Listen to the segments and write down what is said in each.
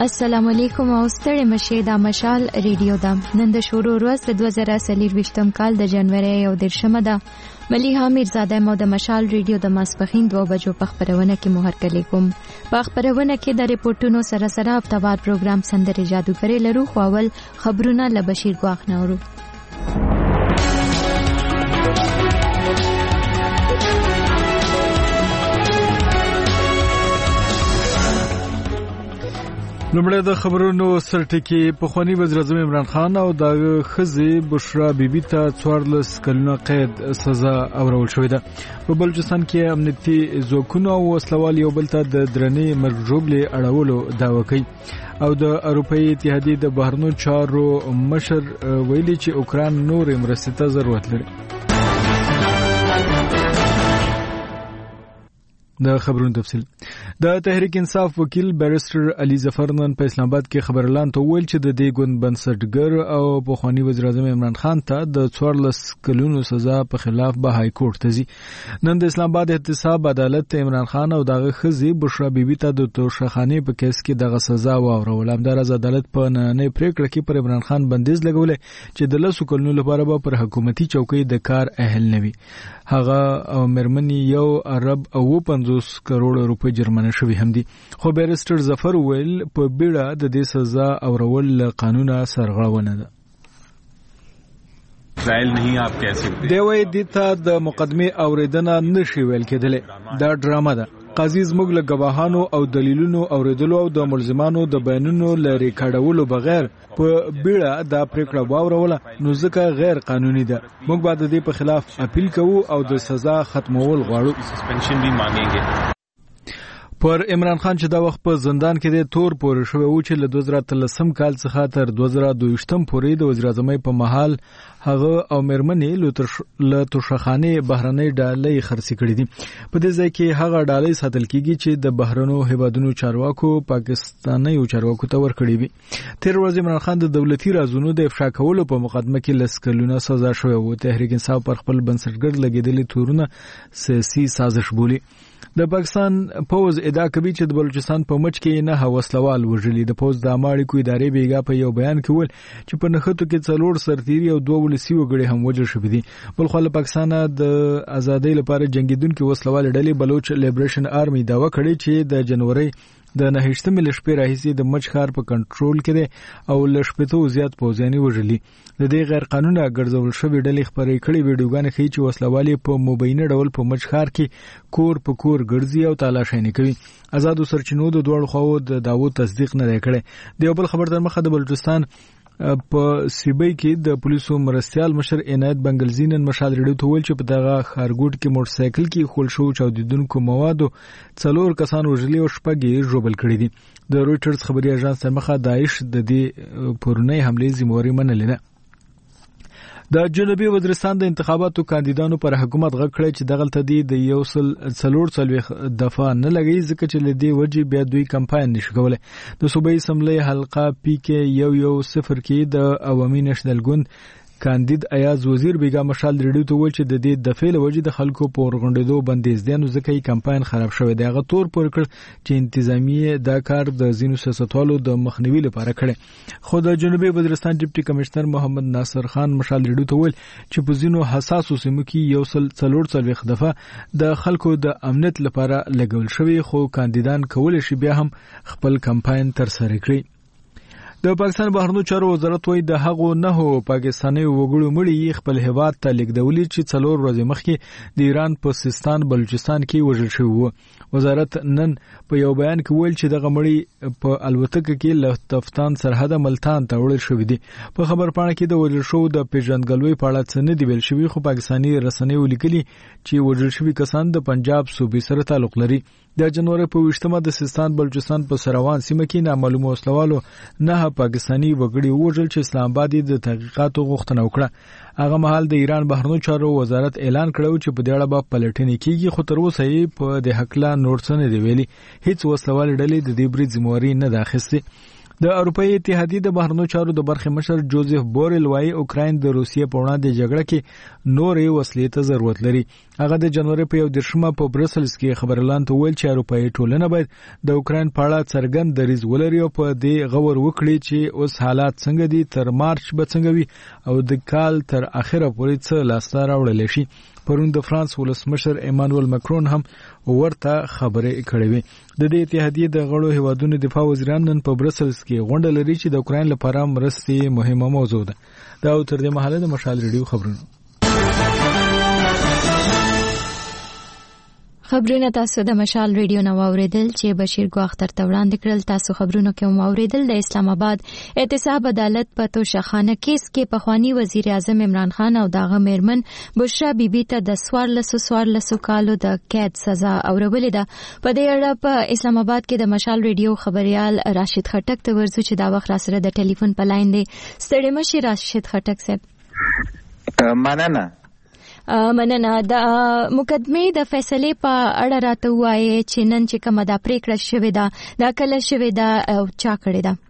السلام علیکم او ستړي مشه د مشال ریډیو د نن د شروع ورځ د 2023 کال د جنوري 1 ده. مليحه میرزاده مو د مشال ریډیو د ماسپخین 2 بجو په خبرونه کې مهرکلی کوم. په خبرونه کې د ریپورتونو سره هفتوار پروګرام سندره جادوګری لرو خو اول خبرونه له بشیر ګواخ نورو. لومړی د خبرونو سرټکی پخوانی وزیر اعظم عمران خان او د خزي بشرا بیبي ته 14 کلونه قید سزا اورول شوې ده. په بلوچستان کې امنیتي ځواکونو او وسلوال یو بل ته د درنې مرګ ژوبلې اړولو دعوه کوي او د اروپאי اتحادیې د بهرنیو چارو مشر ویلي چې اوکران نور مرستې ته ضرورت لري. د خبرونو تفصیل د تحریک انصاف وکیل بیرسټر علي ظفر نن په اسلام آباد کې خبر اعلان ته ویل چې د دې ګوند بنسټګر او پخوانی وزیر اعظم عمران خان ته د 14 کلونو سزا په خلاف به های کورټ ته ځي. نن د اسلام آباد احتساب عدالت عمران خان او دغه خزي بشرا بیبي ته د توشخانه په کیس کې دغه سزا واورول. همدارز عدالت په نننۍ پریکړه کې پر عمران خان بندیز لګولې چې د 10 کلونو لپاره به پر حکومتي چوکۍ د کار اهل نه وي. هغه مرمنی یو عرب او 50 کروڑ روپے جرمانه شوی هم دي. خو بیرسټر ظفر ویل په بیړه د دې سزا اورول قانونا سرغړونه ده. ټرایل نه آپ کیسے دی وای د ته د مقدمه اوریدنه نشي ویل کېدل. دا ډرامه ده. قاضي زموږ له گواهانو او دلیلونو اوریدلو او د ملزمانو د بیانونو ل ریکارډولو بغیر په بیړه دا پریکړه واوروله نو ځکه غیر قانوني ده. موږ بعد د دې په خلاف اپیل کوو او د سزا ختمول غواړو. سسپنشن بھی مانگیں گے. پر عمران خان چې دا وخت په زندان کې د تور پورې شوی و چې له 2013 کال څخه تر 2022 پورې د وزیر اعظم په محل هغه او مرمنې له توشخانه بهرنۍ ډالۍ خرڅ کړې دي. په دې ځای کې هغه ډالۍ ساتل کیږي چې د بهرنو هیوادونو چارواکو پاکستاني چارواکو ته ورکړي وي. تیر ورځ عمران خان د دولتي رازونو د افشا کولو په مقدمه کې لسکلونه سزا شوی و. تحریک انصاف پر خپل بنسټګر لګیدلې تورونه سیاسي سازش بولي. د پاکستان پوز ادعا کوي چې د بلوچستان په مچ کې نه وسلوال وژلي. د پوز د امریکا ادارې بیګا په یو بیان کې ول چې په نخښتو کې څلور سرتیري او 2 ولسی وګړي هم وژل شوي دي. بل خو له پاکستان د ازادۍ لپاره جنگیدونکو وسلوال ډلې بلوچ لیبریشن آرمي داوا کړې چې د جنوري د 9 لشپې راهیسي د مچخار په کنټرول کې ده او لشپېتو زیات پوځیانی وژلي. د دې غیر قانوني ګرځول شوی ډلې خبرې کړې ویډیوګانې ښیي چې وسلوالي په مبینه ډول په مچخار کې کور په کور ګرځي او تالاشي کوي. آزادو سرچینو د دوړ خو د داوود تصدیق نه کړي. د یو بل خبر در مخه د بلوچستان په سیبای کې د پولیسو مرستيال مشر عنایت بنگلزینن مشال ریډیو ته ویل چې په دغه خارګوټ کې موټر سایکل کې خول شو چاودیدونکو موادو 4 کسان وژلي او شپږ ژوبل کړي دي. د رويټرز خبري اژانس تر مخه داعش د دې پرونی حمله ذمہواری منلې ده. د جنوبي وزیرستان د انتخاباتو کاندیدانو پر حکومت غږ کړی چې دغلته دی د یو څلور دفعه نه لګي ځکه چې لدی وجه بیا دوی کمپاین نشي کولای. د صوبایي اسمبلی حلقه پی کې 1-0 کې د عوامي نېشنل ګوند کاندید ایاز وزیر بیګا مشال ریډیو ته ویل چې د دې د فعل وجه د خلکو په ورغونډېدو بندیز دي نو ځکه یې کمپاین خراب شوی دی. هغه تور پر کړ چې انتظامیه دا کار د زینو سیاستوالو د مخنیوي لپاره کړي. خو د جنوبي وزیرستان ډیپټي کمشنر محمد ناصر خان مشال ریډیو ته ویل چې په زینو حساسو سیمو کې 1 دفعه د خلکو د امنیت لپاره لګول شوی خو کاندیدان کول شي بیا هم خپل کمپاین تر سره کړي. د پاکستان بهرنیو چارو وزارت وایي د هغو نه پاکستاني وګړو مړي خپل هیواد ته لیږدولي چې 4 ورځې مخکې د ایران په سیستان بلوچستان کې وژل شوی وو. وزارت نن په یو بیان کې ویل چې دغه مړي په الوتکه کې له تفتان سرحد ملتان ته وړل شوی دي. په خبر پاڼه کې د وژل شو د پیژندګلوي په اړه څه نه دی ویل شوی خو پاکستاني رسنیو لیکلي چې وژل شوی کسان د پنجاب صوبې سره تعلق لري. د جنوري په 20 د سیستان بلوچستان په سروان سیمه کې نامعلومه وسلوالو نه پاکستاني وګړي وژل چې اسلام آباد د تحقیقاتو غوښتنه وکړه. هغه مهال د ایران بهرنیو چارو وزارت اعلان کړو چې په دې اړه به پلټنې کیږي خو تر اوسه یې په د حقلا نور څه نه دی ویلي. هیڅ وسلوال ډلې د دې برید ذمہواری نه ده اخیستې. د اروپאי اتحادیې د بهرنیو چارو د برخې مشر جوزف بورل وايي اوکراین د روسیې په وړاندې جګړه کې نورې وسلې ته ضرورت لري. هغه د جنوري په 1 په برسلز کې خبرلاند ته ویل چې اروپאי ټولنه باید د اوکراین په اړه څرګند دریځ ولري او په دې غور وکړي چې اوس حالات څنګه دي، تر مارچ به څنګه وي او د کال تر اخره پورې څه لاسته راوړل شي. پرون د فرانس ولسمشر ایمانوئل ماکرون هم ورته خبرې کړې وې. د دې اتحادیې د غړو هیوادونو دفاع وزیران نن په برسلز کې غونډه لري چې د اوکراین لپاره مرستې مهمه موضوع ده. دا تر دې مهاله د مشال ریډیو خبرونه تاسو د مشال ریډیو نو اوریدل چې بشیر ګواختر ته وړاندې کړل. تاسو خبرونه کوم اوریدل د اسلام آباد احتساب عدالت په توشخانه کیس کې پخوانی وزیر اعظم عمران خان او داغه میرمن بشرا بیبي ته د 14 کالو د قید سزا اورولې ده. په دې اړه په اسلام آباد کې د مشال ریډیو خبريال راشد خټک ته ورزو چې دا وخت را سره د ټلیفون په لاین دی. ستړي مشي راشد خټک صاحب. مننه. د مقدمې د فیصلې په اړه راته وایي چې نن چې کومه دا پریکړه شوې ده دا کله شوې ده او چا کړې ده؟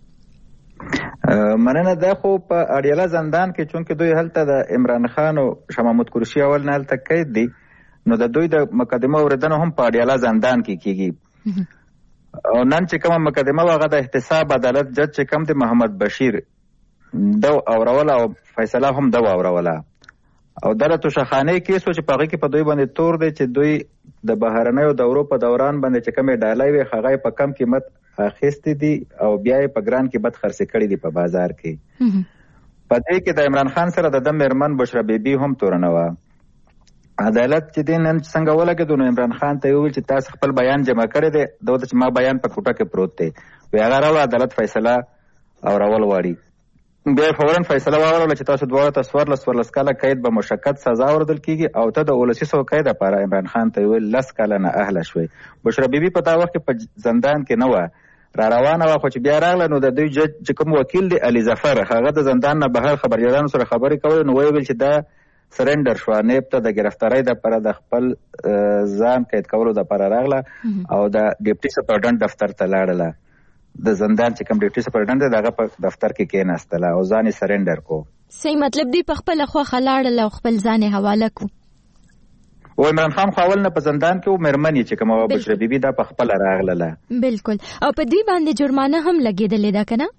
مننه. دا خو په اړیاله زندان کې چونکې دوی هلته د عمران خان او شاه محمود قریشي اول نه هلته قید دي، نو د دوی د مقدمه اوریدنه هم په اړیاله زندان کې کیږي. او نن چې کومه مقدمه هغه د احتساب عدالت جج چې کوم د محمد بشیر دو اوروله او فیصله هم دو اوروله او دغه توشخانه کیس چې په هغه کې په دوی باندې تور دی چې دوی د بهرنیو دورو په دوران باندې چې کومه ډالۍ وي هغه په کم قیمت اخیستې دي او بیا یې په ګران قیمت خرڅ کړي دي په بازار کې. په دې کې د عمران خان سره د میرمن بشرا بیبي هم تورنه و. عدالت چې دین نن څنګه ولګېدو نو عمران خان ته ویل چې تاسو خپل بیان جمع کړی دی، دا چې ما بیان په کوټه کې پروت دی. وی هغه راو عدالت فیصله او راول واړي. بیا فورا فیصله واوروله چې تاسو دواړه ته 14 کاله قید به مشقت سزا ورکړل کیږي او ته د 1900 قید لپاره عمران خان ته ویل 10 کاله نه اهله شوي. بشرا بیبي په تا وخت کې په زندان کې نه و، را روانه و، خو چې بیا راغله نو د دوی جج چې کوم وکیل دی علي ظفر هغه د زندان نه بهر خبريالانو سره خبرې کولې نو ویل چې دا سرندر شو، نیب ته د گرفتاری لپاره د خپل ځان قید کولو لپاره راغله او د ډیپټي سپرډنټ دفتر ته لاړله. د زندان چې کوم ډیپټي سپرډنټ دغه په دفتر کې کېناستله او ځان یې سرندر کو. صحیح مطلب دی په خپل خوخه لاړل او خپل ځان یې حواله کو. او عمران خان خپل نه په زندان کې او مېرمنې چې کومه بشرا بیبي دا په خپل راغله. بالکل. او په دې باندې جرمانه هم لګېدلې ده کنه؟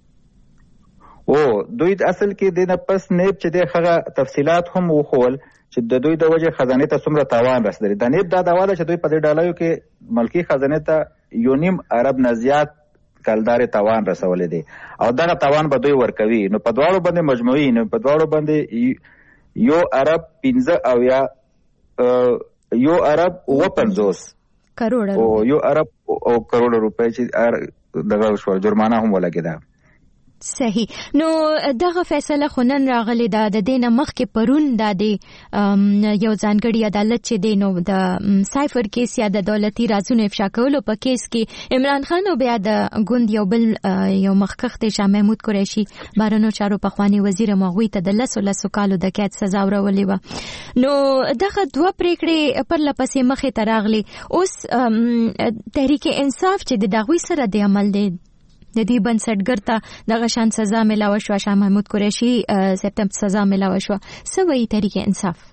او دوی اصل کې د نه پس نیب چې د هغه تفصيلات هم وخول چې د دوی د وجه خزانه ته څومره تاوان رسیدلی. د نیب دا داواله چې دوی په دې ډالایو کې ملکی خزانه ته یونیم ارب نزيات کلدار تاوان رسولې دي او دغه تاوان به دوی ورکوي. نو په دواړو باندې مجموعي نو په دواړو باندې یو ارب 15 او یا یو ارب 50 کروڑ او یو ارب او کروڑ روپے چې دغه شو جرمانه هم ولګیدا. صحیح. نو دغه فیصله خنن راغلی دا د دینه مخکې پرون د یو ځانګړي عدالت چې دینو د سایفر کیس یا د دولتي رازونو افشا کولو په کیس کې عمران خان او بیا د ګوند یو بل یو مخکخ شاه محمود قریشي بهرنیو چارو پخوانی وزیر مغوی ته د 10 کالو د قید سزا ورولې و. نو دغه دوه پریکړې پر لپسې مخې ته راغلي. اوس تحریک انصاف چې د دغوی سره د عمل دی د دې بنسټګر ته دغه شان سزا ملاوه شو، شاه محمود قریشي سپتمبر سزا ملاوه شو، سوي تحریک انصاف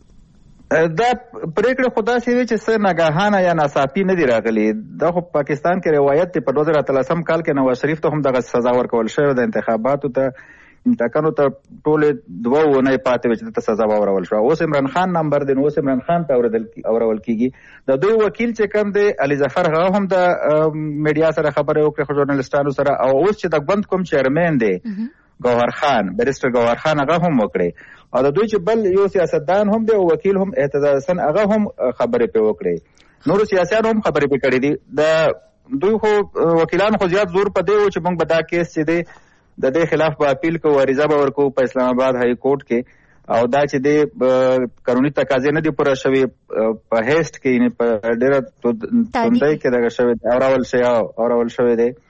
دا پریکړه خدا سي چې څه ناګهانه یا ناڅاپي نه دی راغلي. دا خو پاکستان کې روایت دی. په 2013 کال کې نواز شریف ته هم دغه سزا ورکول شوې د انتخاباتو ته ټاکنو ته ټول 2 ونې پاتې وچ ته سزا ورول شو. اوس عمران خان نمبر دی، اوس عمران خان ته اورول کیږي. د دوی وکیل چې کوم دی علي ظفر هغه هم د میډیا سره خبرې وکړي خو ژورنالستانو سره، او اوس چې د ګوند کوم چیرمن دی گوهر خان بیرسټر گوهر خان هغه هم وکړي او د دوی چې بل یو سیاستدان هم دی او وکیل هم اعتزاز حسن هغه هم خبرې په وکړي. نور سیاسيان هم خبرې په کړې دي. د دوی خو وکیلان خو زیات زور په دی او چې موږ به دا کیس چې دی د دې خلاف په اپیل کو عریضه به ورکو په اسلام آباد های کورټ کې او دا چې د قانوني تقاضې نه دي پوره شوی په هیست کې نه په ډیره توندۍ کې دغه شوی اورول شوی دی.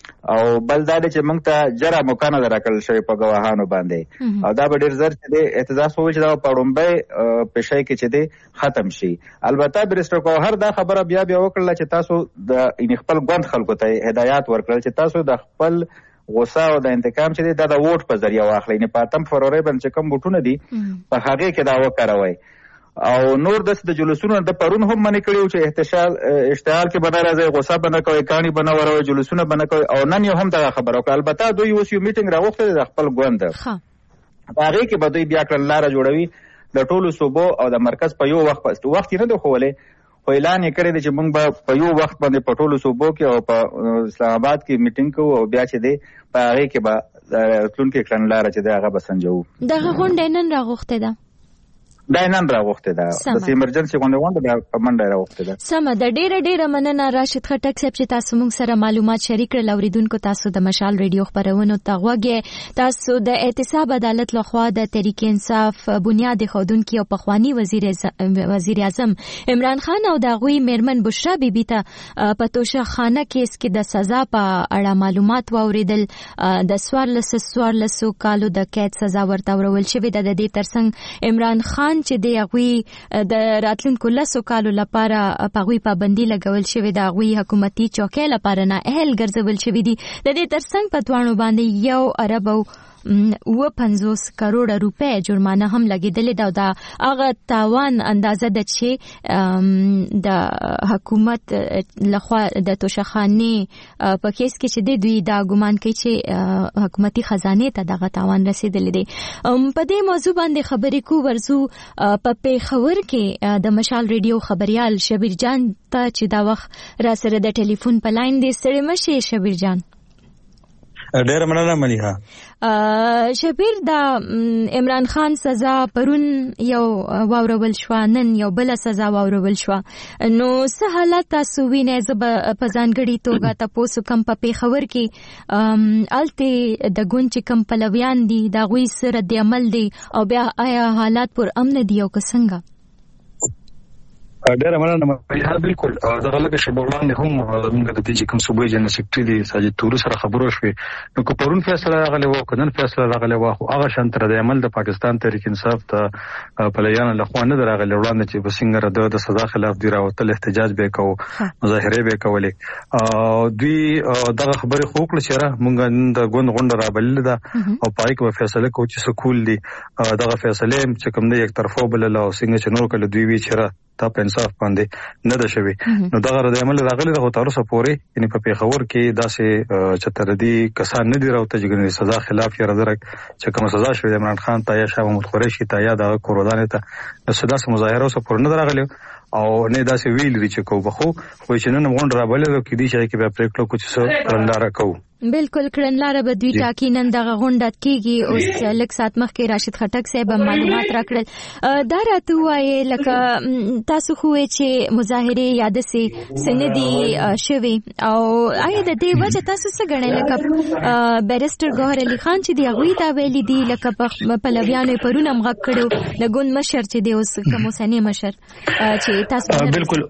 او بل دا چې موږ ته جره مکانه درکړل شوی په ګواهانو باندې او دا به ډیر زر چې د اعتراض وویل چې دا په وړومبۍ پیشۍ کې چې دی ختم شي. البته بریسټر کوهر دا خبره بیا وکړله چې تاسو د خپل ګوند خلکو ته هدایات ورکړل چې تاسو د خپل غوسه او د انتقام چې دی دا د ووټ په ذریعه واخلئ، نه په 8 فروری باندې چې کوم بوټونه دي په هغې کې دا وکاروئ. او نور داسې د جلوسونو د پرون هم منې کړي و چې اشتعال کې به نه راځئ، غوسه به نه کوئ، کاڼي به نه وروئ، جلوسونه به نه کوئ. او نن یو هم دغه خبره وکړه. البته دوی اوس یو میټینګ راغوښتی دی د خپل ګوند، په هغې کې به دوی بیا کړنلاره جوړوي د ټولو صوبو او د مرکز په یو وخت یې نه دی ښوولی، خو اعلان یې کړی دی چې موږ به په یو وخت باندې په ټولو صوبو کې او په اسلام آباد کې میټینګ کوو او بیا چې دی په هغې کې به راتلونکې کړنلاره چې دی هغه به سنجوو. دغه غونډه نن راغوښتې ده؟ دا نن راغوښتې ده، د ایمرجنسي غونډه دا په منډه راغوښتې ده. سمه ده، ډیره مننه راشد خټک صاحب چې تاسو موږ سره معلومات شریک کړل. اوریدونکو تاسو د مشال ریډیو خبرونو ته غوږ تاسو د احتساب عدالت لخوا د تحریک انصاف بنیاد خودونکو او پخوانی وزیر اعظم عمران خان او د غوی میرمن بشرا بیبي ته په توشه خانه کیس کې د سزا په اړه معلومات واوریدل. د 14 کالو د قید سزا ورته ورول شوې ده. د دې ترڅنګ عمران خان چې د هغوی د راتلونکو 10 کالو لپاره په هغوی پابندي لګول شوې ده، هغوی حکومتي چوکۍ لپاره نه اهل ګرځول شوي دي. د دې ترڅنګ په دواړو باندې 1 ارب او 50 کروڑ روپے جرمانه هم لګیدلې ده. دا هغه تاوان اندازه ده چې د حکومت لخوا د توشخانه په کیس کې چې دوی دا ګمان کوي چې حکومتي خزانه ته دغه تاوان رسیدلې دی. په دې موضوع باندې خبرې کو ورزو په پیښور کې د مشال ریډیو خبريال شبیر جان ته چې دا وخت را سره د ټلیفون په لاین دی. ستړي مشه شبیر جان. ډېر مننه مليحه. شبیر، دا عمران خان سزا پرون یو واورول شو، نن یو بل سزا واورول شو، نو څه حالت تاسو وینئ؟ زه به په ځانګړي توګه تاسو کوم په پیښور کې الته د ګوند چې کوم پلویان دي دا غوي سره د عمل دي او بیا آیا حالات پر امن دي او څنګه؟ ډېر مننه مليحه. بالکل دغه لکه شبولان هم موږ د دې کوم صوبې جنرال سیکریټري دی ساجد تورو سره خبرو شوې، نو که پرون فیصله راغلی و که نن فیصله راغلی و، خو هغه شان تر د عمل د پاکستان تحریک انصاف ته پلیانو لخوا نه راغلی وړاندې چې په څنګه د سزا خلاف دی راوتل، احتجاج به کوو، مظاهره به کولې. دوی دغه خبرې خو کړل چې موږ د ګوند غونډه رابلل ده او پای کې فیصله کوو چې سکول دي. دغه فیصله چې کوم دی یک طرفه بلل او څنګه چې نور کله دوی وی چې تا په انصاف باندې نه ده شوی، نو دغه رد عمل راغلی د تر اوسه پورې یعنی په پیښور کې داسې چتردي کسان نه دي راوته چې سزا خلاف یې راځرک چې کوم سزا شوی د عمران خان ته یا شاه محمود قریشي ته یا د کورودان ته د سداسه مظاهره اوسه پورې نه راغلی او نه داسې ویل دي چې کو بخو خو چې نن غونډه رابلل کې دي چې به پریکړه کوي چې کړنلاره کوو. بالکل کړنلاره به دوی ټاکي. نن دغه غونډه کیږي. اوس لږ ساعت مخکې راشد خټک صاحب معلومات راکړل. دا راته وایي لکه تاسو خو چې مظاهره یاد سي سندي شوي او آیا د دې وجه تاسو څه غنئ لکه بیرستر ګوهر علي خان چې دی هغه ته ویلي دي لکه په لویانو پرونم غږ کړو د ګوند مشر چې دی اوس کوم سنې مشر چې تاسو بالکل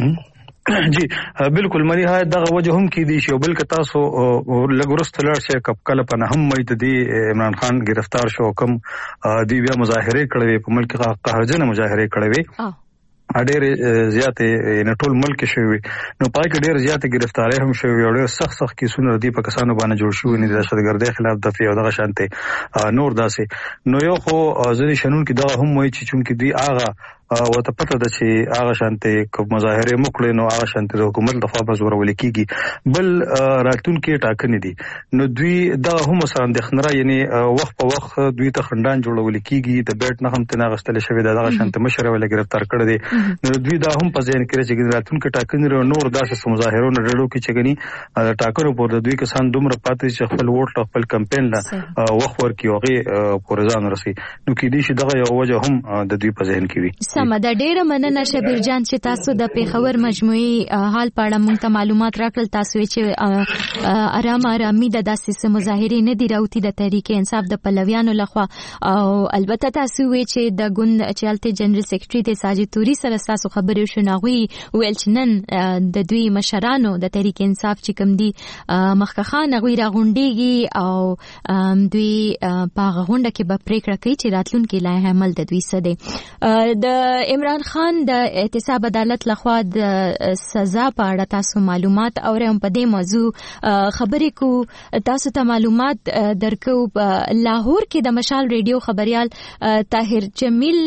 جی بالکل مليحه دغه وجه هم کې دي چې بلکې تاسو لګورست لړ شي کله په نه هم مې د عمران خان گرفتار شو کوم دی بیا مظاهره کړې په ملک قهرجن مظاهره کړې ډېر زیاتې نه ټول ملک شوی، نو پای کې ډېر زیاتې گرفتاری هم شوی او ډېر سخت کیسونه دي په کسانو باندې جوړ شوی نه د دهشتګردۍ خلاف دفاع او دغه شانته نور داسې. نو یو خو ځینې شنون کې دغه هم وایي چې چونکې دی هغه وته پته ده چې هغه شانته کوم مظاهره مکړي نو هغه شانته د حکومت لخوا به زورول کیږي، بل راتلونکي ټاکنې دي نو دوی دا هم سره اندېښنه یعنی وخت په وخت دوی ته خندان جوړول کیږي، د بیت نه هم تنه غستل شوی دغه شانته مشر ول گرفتار کړی دي، نو دوی دا هم په ځین کې چې راتلونکي ټاکنې نور داسې مظاهرونو ډېرو کې چې غني ټاکنو پر دوی کسان دومره پاتې چې خپل ووټ خپل کمپاین لا وخت ورکي اوغه پورزان رسي، نو کې دي چې دغه یو وجه هم د دوی په ذهن کې وي. سمه ده. ډیره مننه شبیر جان چې تاسو د پیښور مجموعي حال په اړه موږ ته معلومات راکړل. تاسو چې آرامي د داسې مظاهرې نه دي راوتی د تحریک انصاف د پلویانو لخوا، او البته تاسو وی چې د ګوند چالتي جنرال سیکریټري د ساجد توري سره تاسو خبرې شو، ناغوي ویل چې نن د دوی مشرانو د تحریک انصاف چې کوم دي مخکخان ناغوي راغونډيږي او دوی په غونډه کې به پریکړه کوي چې راتلونکي لایحه عمل د دوی څه دی. د عمران خان د احتساب عدالت لخوا د سزا په اړه تاسو معلومات اورم په دې موضوع خبرې کو تاسو ته معلومات درکو. په لاهور کې د مشال ریډیو خبريال طاهر جمیل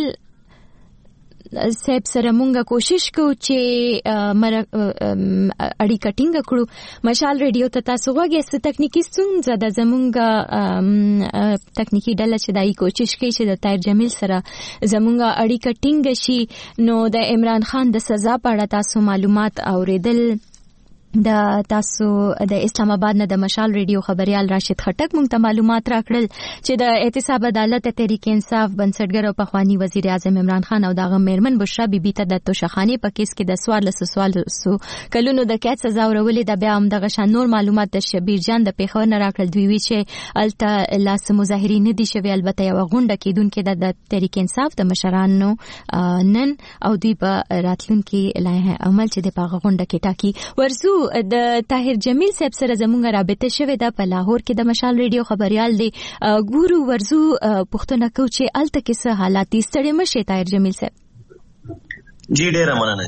صاحب سره مونږه کوشش کوو چې اړیکه ټینګه کړو. مشال ریډیو ته تاسو غوږی ست تکنیکی ستونزه د زمونږه تکنیکی ډله چې دای کوشش کوي چې د طاهر جمیل سره زمونږه اړیکه ټینګه شي. نو د عمران خان د سزا په اړه تاسو معلومات اوریدل. د تاسو د اسلام آباد نه د مشال ریډیو خبريال راشد خټک مونږ ته معلومات راکړل چې د احتساب عدالت تحریک انصاف بنسټګر او پخوانی وزیر اعظم عمران خان او دغه میرمن بشرا بیبي ته د توشخانه په کیس کې د سوال کلونو د قید سزا ورولې. د بیا هم دغه شان نور معلومات د شبیر جان د پیښور نه راکړل. دوی وی چې الته لاس مظاهرین نه دي شوی، البته یو غونډه کېدونکې د تحریک انصاف د مشرانو نن او دوی په راتلونکي لایحه عمل چې د پاغه غونډه کې ټاکي. ورزو د طاهر جمیل صاحب سره زموږه رابطه شوه د په لاهور کې د مشال ریډیو خبريال دی. ګورو ورزو پښتنه کو چې الته کې څه حالات دي. ستړي مشه طاهر جمیل صاحب. جی ډیره مننه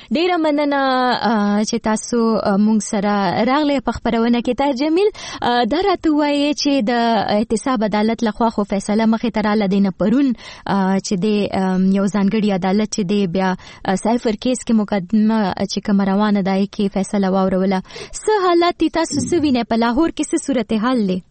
چې تاسو مونږ سره راغلی په خبرونه کې. طاهر جمیل دا راته وایي چې د احتساب عدالت لخوا خو فیصله مخې ته راله دی نه پرون چې د یو ځانګړي عدالت چې دی بیا سایفر کیس کې مقدمه چې کوم روانه دی کې فیصله واوروله. څه حالات دي تاسو څه وینئ په لاهور کې، څه صورتحال دی؟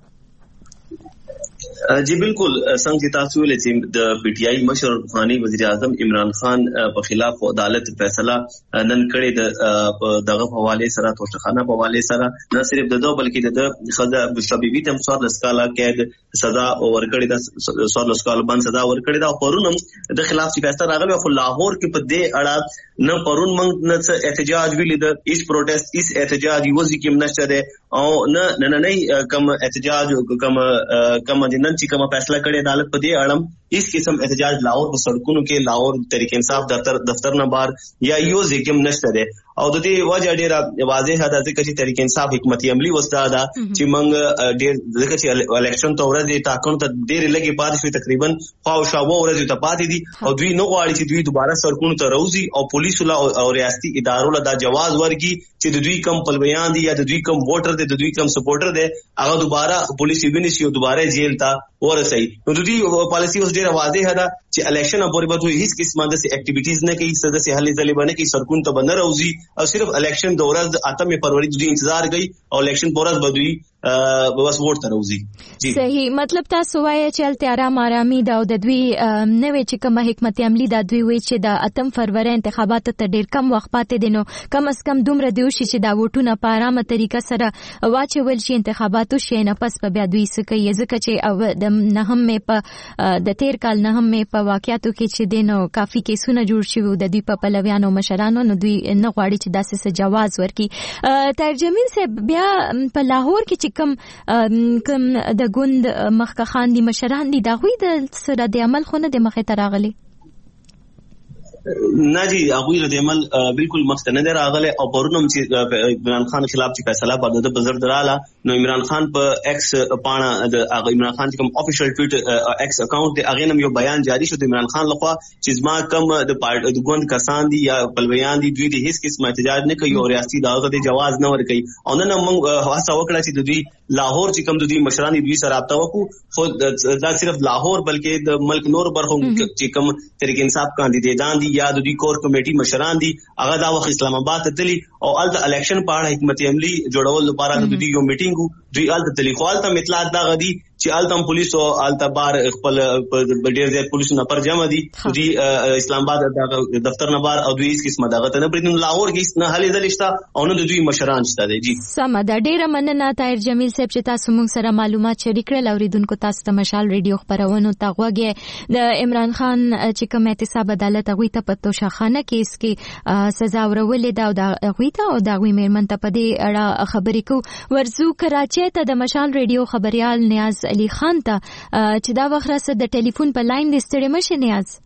جی بالکل څنګه تاسو ولې چې د پی ټی آی مشر پخوانی وزیر اعظم عمران خان په خلاف عدالت فیصله نن کړی د دغه حواله سره توشخانه په حواله سره نه صرف د دوه بلکې د خزه بشرا بیبي تم څوار لسکاله کې سزا ورکړی د څوار لسکاله باندې سزا ورکړی دا پرونم د خلاف چې فیصله راغلی خو لاهور کې په دې اړه نه پرون موږ نه احتجاج ویل د هیڅ پروټیست هیڅ احتجاج یو ځکه نشته ده او نه کوم احتجاج کوم نن چې کوم فیصله کړي عدالت په دې اړه هیڅ قسم احتجاج لاهور په سړکونو کې لاهور تحریک انصاف دفتر نه بار یا یو ځکه نشته ده. او د دې وجه ډیره واضح ده چې تحریک انصاف حکمت عملی وستا ده چې موږ ډیر ځکه چې الیکشن ته ورځي ټاکنو ته ډیر لګي پاتې شوی تقریبا خو شاوو ورځي ته پاتې دي او دوی نه غواړي چې دوی دوباره سړکونو ته راوځي او پولیس او ریاستي ادارو له دا جواز ورکړي چې د دوی کم پلویان دي یا د دوی کم ووټر دي د دوی کم سپورټر دي هغه دوباره پولیس ویني او دوباره جیل ته ورسي. نو د دوی پالیسی اوس ډیره واضح ده چې الیکشن پورې به دوی هیڅ قسمه د اکټیویټیز نه کوي، څه د هلي ځلې باندې کې سرکون ته بنر اوزي او صرف الیکشن د ورځ 8 فروری دوی انتظار کوي او الیکشن پورز به دوی بس ووټ ته راوځي. صحیح مطلب تاسو وایي چې الته آرامي دا او د دوی نوې چې کومه حکمت عملی دا دوی وایي چې د 8 فروری انتخابات ته ډیر کم وخت پاتې دي، نو کم از کم دومره دی شي چې دا ووټونه په آرامه طریقه سره واچول شي انتخاباتو شي نه پس په بیا دوی څه کوي ځکه چې د نهم مې په د تیر کال نهم مې په واقعیتو کې چې دینو کافي کیسونه جوړ شوي د دوی په پلویانو مشرانو نو دوی نه غواړي چې داسې جواز ورکړي. ترجمین صاحب بیا په لاهور کې کم د ګوند مخکخان دي مشران دي دا غوي د سره د عمل خونه د مخه تراغلي نه جی هغه د عمل بالکل مخته نه راغله او پرونم چې عمران خان خلاف چې فیصله باندې د بزر دراله نو عمران خان په ایکس پاڼه د عمران خان کوم افیشل ټویټ ایکس اکاونټ دی هغه نم یو بیان جاری شو د عمران خان لخوا چې زما کم د ګوند کسان دي یا پلویان دي دوی د هیڅ قسم احتجاج نه کوي او ریاستي ادارو ته جواز نه ورکوي او نن موږ هڅه وکړه چې د دوی لاهور چې کوم د دوی مشران دوی سره رابطه وکړو خو دا صرف لاهور بلکې د ملک نور برخو چې کوم تحریک انصاف کاندیدان دي یا د دوی کور کمیټي مشران دي هغه دا وخت اسلام آباد ته تللی او الته الیکشن په اړه حکمت عملی جوړول لپاره د دوی یو میټینګ دوی الته تللی خو الته اطلاعات دا غدي چې التم پولیس او التبار خپل ډیر زیات پولیس نه پر جمع دي دوی اسلام آباد د دفتر نه بار او دوی هیڅ قسمه دغه ته نه پریدون لاهور کې نه حل دلشتا او نه دوی مشران شته دي. جی سم دا ډیره مننه طاهر جمیل صاحب چې تاسو موږ سره معلومات شریک کړل. اوریدونکو تاسو ته مشال ریډیو خبرونه تا غوږی د عمران خان چې کوم احتساب عدالت غوي ته په توشاخانه کیس کې سزا ورولې دا د غوي ته او د غوي میرمن ته په دې اړه خبرې کو ورزو کراچي ته د مشال ریډیو خبريال نیاز علي خان ته چې دا وخت راځه د ټلیفون په لاین د ستړي مشه نیاز.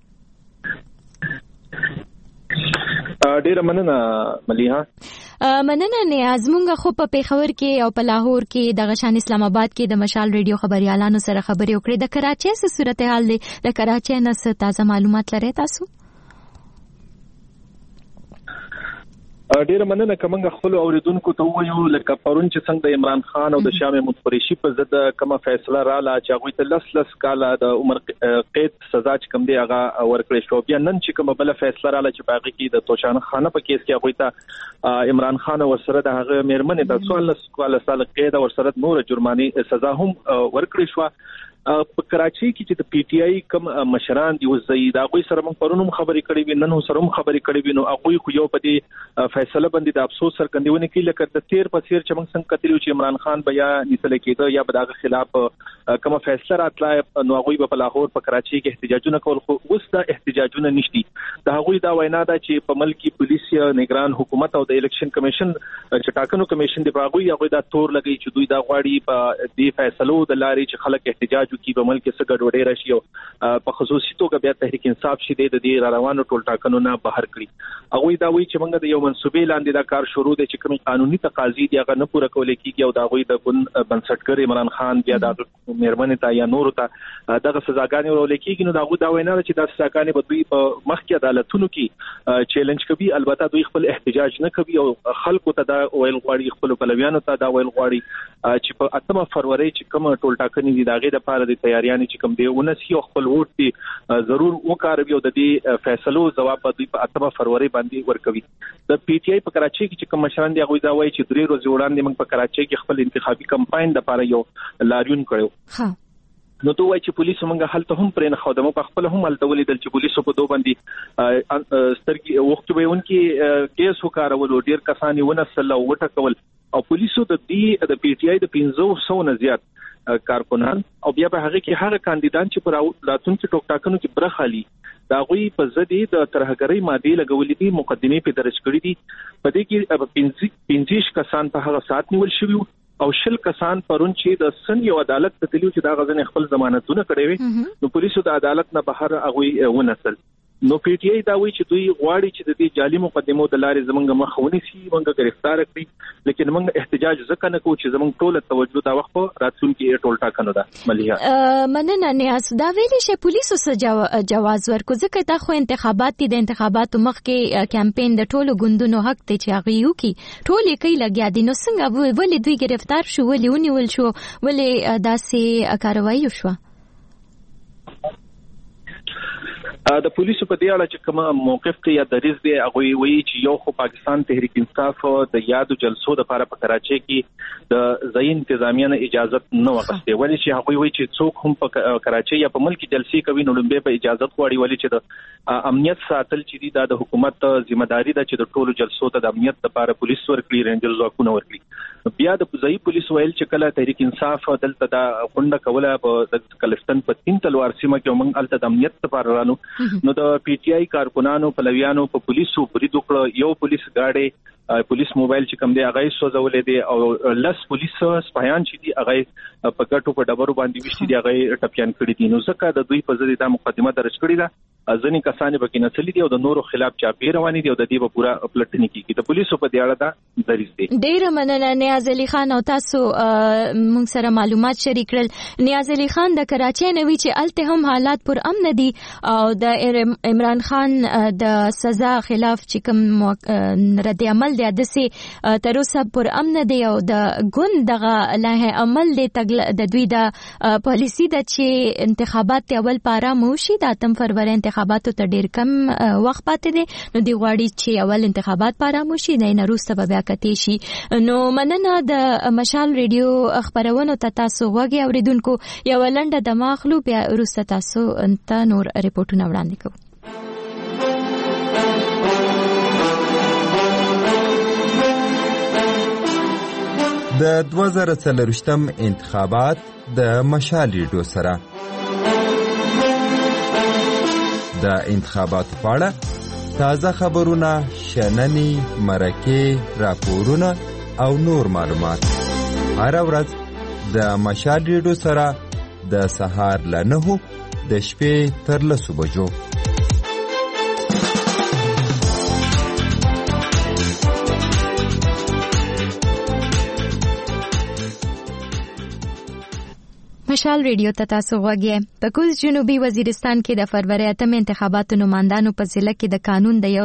ډیره مننه مليها. مننه نیاز. مونږ خو په پیښور کې او په لاهور کې د غشان اسلام آباد کې د مشال ریډیو خبريالانو سره خبرې وکړې. د کراچي څه صورتحال دی؟ د کراچي نه څه تازه معلومات لرئ تاسو؟ ډیره مننه. کومه خپل اوریدونکو ته وایو لکه پرون چې څنګه د عمران خان او د شاه محمود قریشي په ضد کومه فیصله رااله چې هغه ته لس کاله د عمر قید سزا چې کوم دی هغه ورکړې شو. بیا نن چې کومه بل فیصله رااله چې باقي کې د توشان خانه په کیس کې هغه ته عمران خان ورسره د هغه میرمنې د 14 سال قید او سره نور جرماني سزا هم ورکړې شو. په کراچي کې چې د پی ټی آی کوم مشران دی وزید هغه سره موږ پرونم خبرې کړې وي نن سره هم خبرې کړې وي نو هغه خو یو په دې فیصله باندې د افسوس سرګندونه کې لکه د تیر په تیر چې موږ څنګه کتلو چې عمران خان بیا نیسل کېده یا به دغه خلاف کوم فیصله راتلای نو هغه په لاهور په کراچي کې احتجاجونه کول خو اوس د احتجاجونه نشتی. د هغه دا وینا ده چې په ملکی پولیس نگران حکومت او د الیکشن کمیشن چې ټاکنو کمیشن دی هغه دا تور لګی چې دوی دا غواړي په دې فیصلو د لارې چې خلک احتجاج کی په ملک څخه ګډوډي راشي او په خصوصي توګه بیا تحریک انصاف شې د دې روانو ټول ټاکنو نه بهر کړی. هغه دا وایي چې موږ د یو منسوبې لاندې دا کار شروع دي چې کوم قانوني تقاضي دی هغه نه پوره کول کیږي او دا غوي د بنسټګر عمران خان بیا د میرمنې ته یا نور ته دغه سزاګانې ورول کیږي. نو دا وینا چې دا سزاګانې به دوی په مخکې عدالتونو کې چیلنج کوي. البته دوی خپل احتجاج نه کوي او خلکو ته دا ویل غواړي خپل پلویانو ته دا ویل غواړي چې په 8 فروری چې کوم ټول ټاکنې دي داغه لپاره د تیاریانې چې کوم دی ونسي او خپل ووټ دی ضرور وکاروي او د دې فیصلو جواب دوی په 8 فروری باندې ورکوي. د پی ټی آی په کراچي کې چې کوم مشران دی هغه دا وایي چې 3 ورځې وړاندې موږ په کراچي کې خپل انتخابي کمپاین لپاره یو لاریون کړو. نو دوی وایي چې پولیسو موږ هلته هم پرې نه خدمت په خپل هم هلته ولیدل چې پولیسو په دوه باندې سترګې وخت به اونکي کیس وکړول ډیر کسان یې ونسل او وټکول او پولیسو د دې د پی ټی آی د 500 نه زیات کارکونان او بیا په هغه کې هغه کاندیدان چې پر راتلونکي ټوک ټاکنو کې برخه اخلي دا غوي په ضد د ترهګرۍ ماده لګولې دي مقدمه په درج کړې دي. په دې کې 15 کسان په هغه سات نیول شوی او 10 کسان پرون چې د سن یو عدالت ته تلو چې دا غزن خپل ضمانتونه کړې وي نو پولیسو د عدالت نه بهر هغه ونسل. نو پی ټی آی دا وایي چې دوی غواړي چې د دې جعلي مقدمو د لارې زمونږ مخاوني سي موږ گرفتار کړي لیکن موږ احتجاج ځکه نه کوو چې زمونږ ټول توجه دا وخت په راتلونکي ټول ټاکنو ده. مليها مننه نیاز. دا ویلي چې پولیسو سره جواز ورکو ځکه دا خو انتخابات دي د انتخاباتو مخکې کمپاین د ټولو ګوندونو حق ته چې هغه یو کی ټول یې کوي لګیا دي. نو څنګه ولې دوی گرفتار شو ولې ونیول شو ولې داسې کاروایی وشوه؟ د پولیسو په دې اړه چې کوم موقف کې یا دریځ دی هغه وایي چې یو خو پاکستان تحریک انصاف د یادو جلسو د لپاره په کراچي کې د ځای انتظامیه نه اجازه نه وغوښته ولې چې هغه وایي چې څوک هم په کراچي یا په ملک جلسې کوي نو لومبه په اجازه غواړي ولې چې د امنیت ساتل چې دی د حکومت ځمېداري ده چې د ټولو جلسو ته د امنیت لپاره پولیس ورکړي رینجر ځواکونه ورکړي. بیا د ځای پولیس ویل چې کله تحریک انصاف دلته د غونډه کوله په کلستان په 3 تلوار سیمه کې موږ الته د امنیت لپاره رانو نو د پی ټی آی کارکونانو پلویانو په پولیسو برید وکړ. یو پولیس گاډي پولیس موبایل چې کوم دی هغه سوځولې دي او لس پولیس سپایان چې دي هغه په ګټو په ډبرو باندې وشتي دي هغه ټپيان کړی دي. نو ځکه د دوی په ضد د مقدمه درج کړی ده ځنې کسان به کې نسلی دي او د نورو خلاف چاپی رواني دي او د دې په پورا پلټنې کې د پولیسو په دی اړه دا دریځ دي. ډیر مننه نیاز علي خان او تاسو موږ سره معلومات شریک کړل. نیاز علي خان د کراچي نوي چې الته هم حالات پر امن دي او د عمران خان د سزا خلاف چې کوم رد عمل دی دسه تر اوسه پر امن دی او د ګوند دغه لایحه عمل دی د دوی د پالیسی د چې انتخابات اول پارا موشي د 8 فروری انتخابات انتخاباتو ته ډیر کم وخت پاتې دی نو دی غواړي چې اول انتخابات پارامو شي د نه روسته به بیا کتې شي نو مننه د مشال ریډیو خبرونو ته تاسو غوږی اوریدونکو یو لنډه د ماخلو بیا روسته تاسو ته نور ریپورتونه وړاندې کوو د 2024م انتخابات د مشال ریډیو سره د انتخاباتو په اړه تازه خبرونه شننې مرکې راپورونه او نور معلومات هر ورځ د مشال ریډیو سره د سهار له 9 د شپې تر 10 بجو مشال ریډیو ته تاسو غوږی په کوز جنوبي وزیرستان کې د فروری 8 انتخاباتو نمائندانو په ضلع کې د قانون د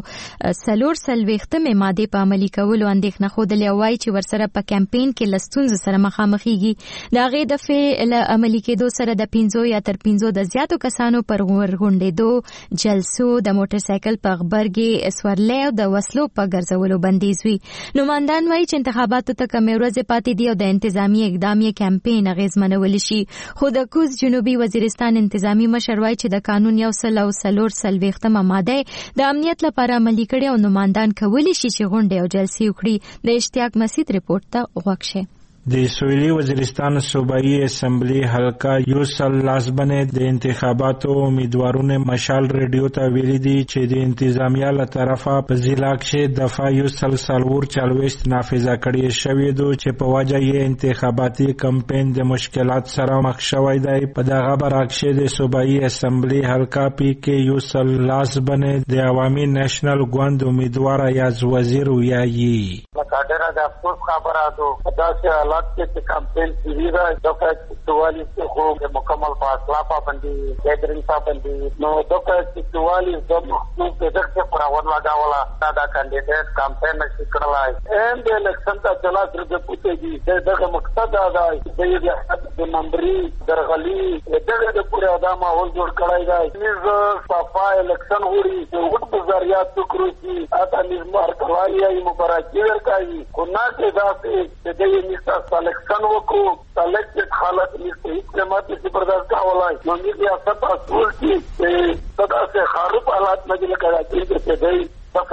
140 ماده په عملي کولو اندېښنه خوده وایي چې ورسره په کمپاین کې لستونز سره مخامخېږي دا غي د فعل عملي کېدو سره د 15 یا تر 15 د زیاتو کسانو پر ورغونډېدو جلسو د موټر سایکل په خبرګي سورلې او د وسلو په ګرځولو بندیز وی نمائندان وایي چې انتخاباتو ته کم ورځې پاتې دي او د انتظامی اقدامیه کمپاین اغیزمنول شي خو د کوز جنوبي وزیرستان انتظامی مشر وایي چې د قانون 140 ماده د امنیت لپاره عملي کړي او نمائندان کولی شي چې غونډې او جلسې وکړي د اشتیاق مسعود ریپورت ته غوږ شئ د سویلی وزیرستان صوبائی اسمبلی حلقہ یوسل لاسبنه د انتخاباتو امیدوارونه مشال ریډیو ته ویلي دي چې د انتظامیه له طرفه په ضلع کې دفعه یوسل سالور 40 نافذه کړي شوې دي چې په وجه یې انتخاباتي کمپاین د مشکلات سره مخ شوی دی په دغه برعکس د صوبائی اسمبلی حلقہ پی کې یوسل لاسبنه د عوامي نېشنل ګوند امیدوار یاز وزیر ویایي مقادره د افسوس خبره ده داسې حالات کې کمپاین کیږي دا دغه 44 خو مکمل فاصله پابندي ګیدرینګ پابندي نو دغه 44 د مخصوص دغه پر اور لگاولا دا کاندیدټ کمپاین نشي کړلای ان د الیکشن ته چلا سره د پوتېږي دغه مقصد دا دی د نمبري درغلي دغه د پوره ادا ماحول جوړ کړای دی نيز صفا الیکشن وړي د وټ بازاریات کروسي اته نيز مارکوالي مبارکي ورکړي کو نه کې دا چې د یې نيسا سلیکشن وکړو سلیکټډ حالت نيسته هیڅ ماته چې برداشت کولای نو دې ریاست اصول کې صدا سے خراب حالات نه لګا چې دی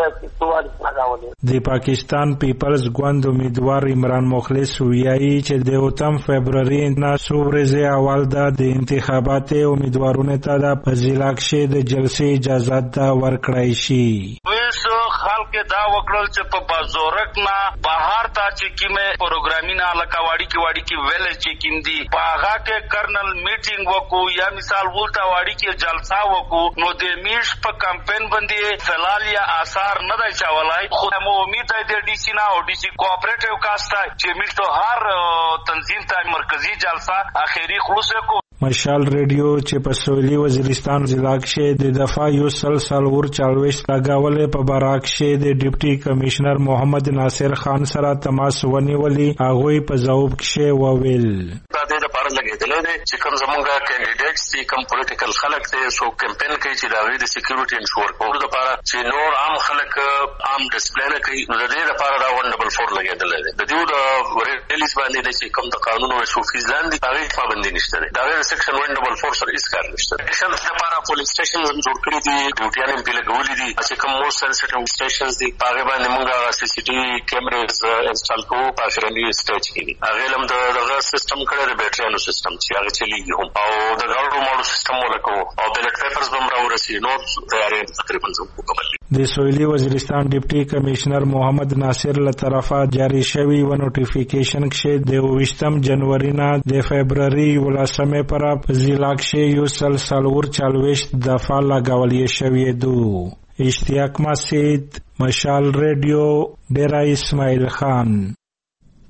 د پاکستان پیپلز ګوند امیدوار عمران مخلص ویایي چې د 8 فبرवरी نه څورزه اول د انتخاباتي امیدوارونو ته د ضلع کې د جلسې اجازه ورکړای شي خلک دا وکړل چې په بازورک نه بهر ته چې کیمه پروګرامینا لکاواړي کې ویل چې کیم دي په هغه کې کرنل میټینګ وکړو یا مثال ولتا واړي کې جلسه وکړو نو د میش په کمپاین باندې فلال یا آثار نه دی چاولای خو مو امید دی ډي سي نه او ډي سي کوآپریټیو کاستا چې میش ته هر تنظیم ته مرکزی جلسه اخیری خلاص کو مشال ریډیو چې په سویلی وزیرستان ضلع کې د دفعه یوسل سالور 40 لګاولې په براک کې د ډیپټي کمشنر محمد ناصر خان سره تماس ونیولي هغه په ځواب کې وویل دا د لپاره لګیدل دي چې کوم زمونږه کینډیډیټس دي کوم پولیټیکل خلک دي سو کمپاین کوي چې دا د سکیورټي انشور کولو لپاره چې نور عام خلک عام ډسپلی نه کوي د دې لپاره دا 144 لګیدل دي د دې د ریلیز باندې چې کوم د قانون او شوفیز لاندې هغه پابندي نشته دا سیکشن 144 سره اس کار نشته اکشن لپاره پولیس سټیشنز جوړ کړی دي ډیوټیان هم په لګولې دي چې کوم موست سنسټیو سټیشنز دي هغه باندې موږ سی سی ټي وي کیمرز انسټال کوو په فرندي سټیج کې هغه لم دغه سیستم کړی دی بیټریانو سیستم چې هغه چلیږي هم او د ګاډو ماډو سیستم ولکو او بیلټ پیپرز به راورسي نو تیارې تقریبا مکمل د سویلی وزیرستان ډیپټي کمشنر محمد ناصر له طرفه جاری شوی و نوټیفیکیشن کې د 20 جنوري نه د فبرवरी 18 پر په ضلع کې یو سلور 40 دفعه لګولې شوې دو اشتیاق مسعود مشال ریډیو ډیرا اسماعیل خان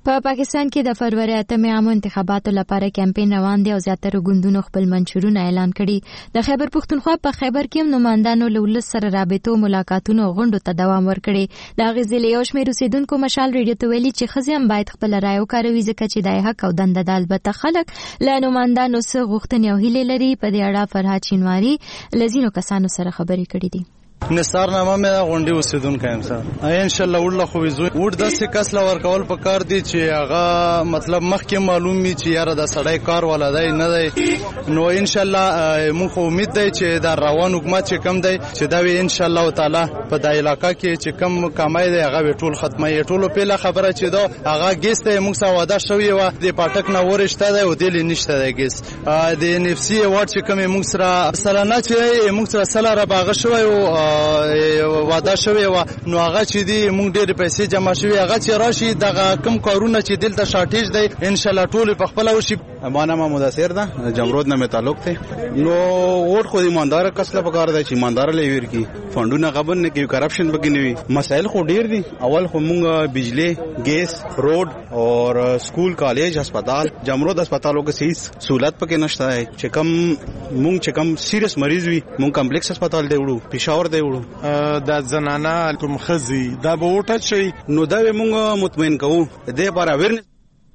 په پاکستان کې د فروری 8 عامو انتخاباتو لپاره کمپاین روان دی او زیاتره ګوندونو خپل منشورونه اعلان کړي. د خیبر پښتونخوا په خیبر کې هم نمائندانو له ولس سره رابطو ملاقاتونو غونډو ته دوام ورکړي. د غزل یو شمېر اوسیدونکو مشال ریډیو ته ویلي چې ښځې هم باید خپل رایه وکاروي ځکه چې د حق او دنده د البته خلک له نمائندانو څخه غوښتنې او هیلې لري. په دې اړه فرهاد شینواری لزینو کسانو سره خبرې کړې دي. نثار نامه مې دا غونډې اوسیدونکو یم سره ان شاء الله وړله خو وړ داسې کس لا ورکول په کار دی چې هغه مطلب مخکې معلوم وي چې یاره د سړی کار والا دی نه دی. نو ان شاء الله موږ امید دی چې دا روان حکومت چې کم دی چې دا وي ان شاء الله تعالی په د علاقې کې چې کم کمای دی هغه ټول ختمي. ټولو پیله خبره چې دا هغه ګیس ته موږ سره وعده شوی و د پټک نه ورشته دی او د لنیشته دی ګیس د ان اف سی وارد چې کم موږ سره سلانه چې موږ سره سره باغ شوی او وعده شوی و نو هغه چې دی موږ ډېر پیسې جمع شوی هغه چې راشي دغه کم کارونه چې دلته شارټیج دی ان شاء الله ټول په خپل وشي. ما نام مدثر ده جمرود نه تعلق ته نو ووټ خو ایماندار کس له پکار دی چې ایماندار لویر کی فندونه غبن نه کی کرپشن بګنوي. مسائل خو ډېر دي. اول خو موږ بجلی ګیس روډ اور سکول کالج هسپتال جمرود هسپتالو کې صحیح سہولت پکې نشته ہے چې کم موږ چې کم سیریس مریض وي موږ کمپلیکس هسپتال دی وړو پېښور دی وړو د زنانه کوم خزي دا به وټه شي نو دا موږ مطمئن کوو د لپاره اویرنس.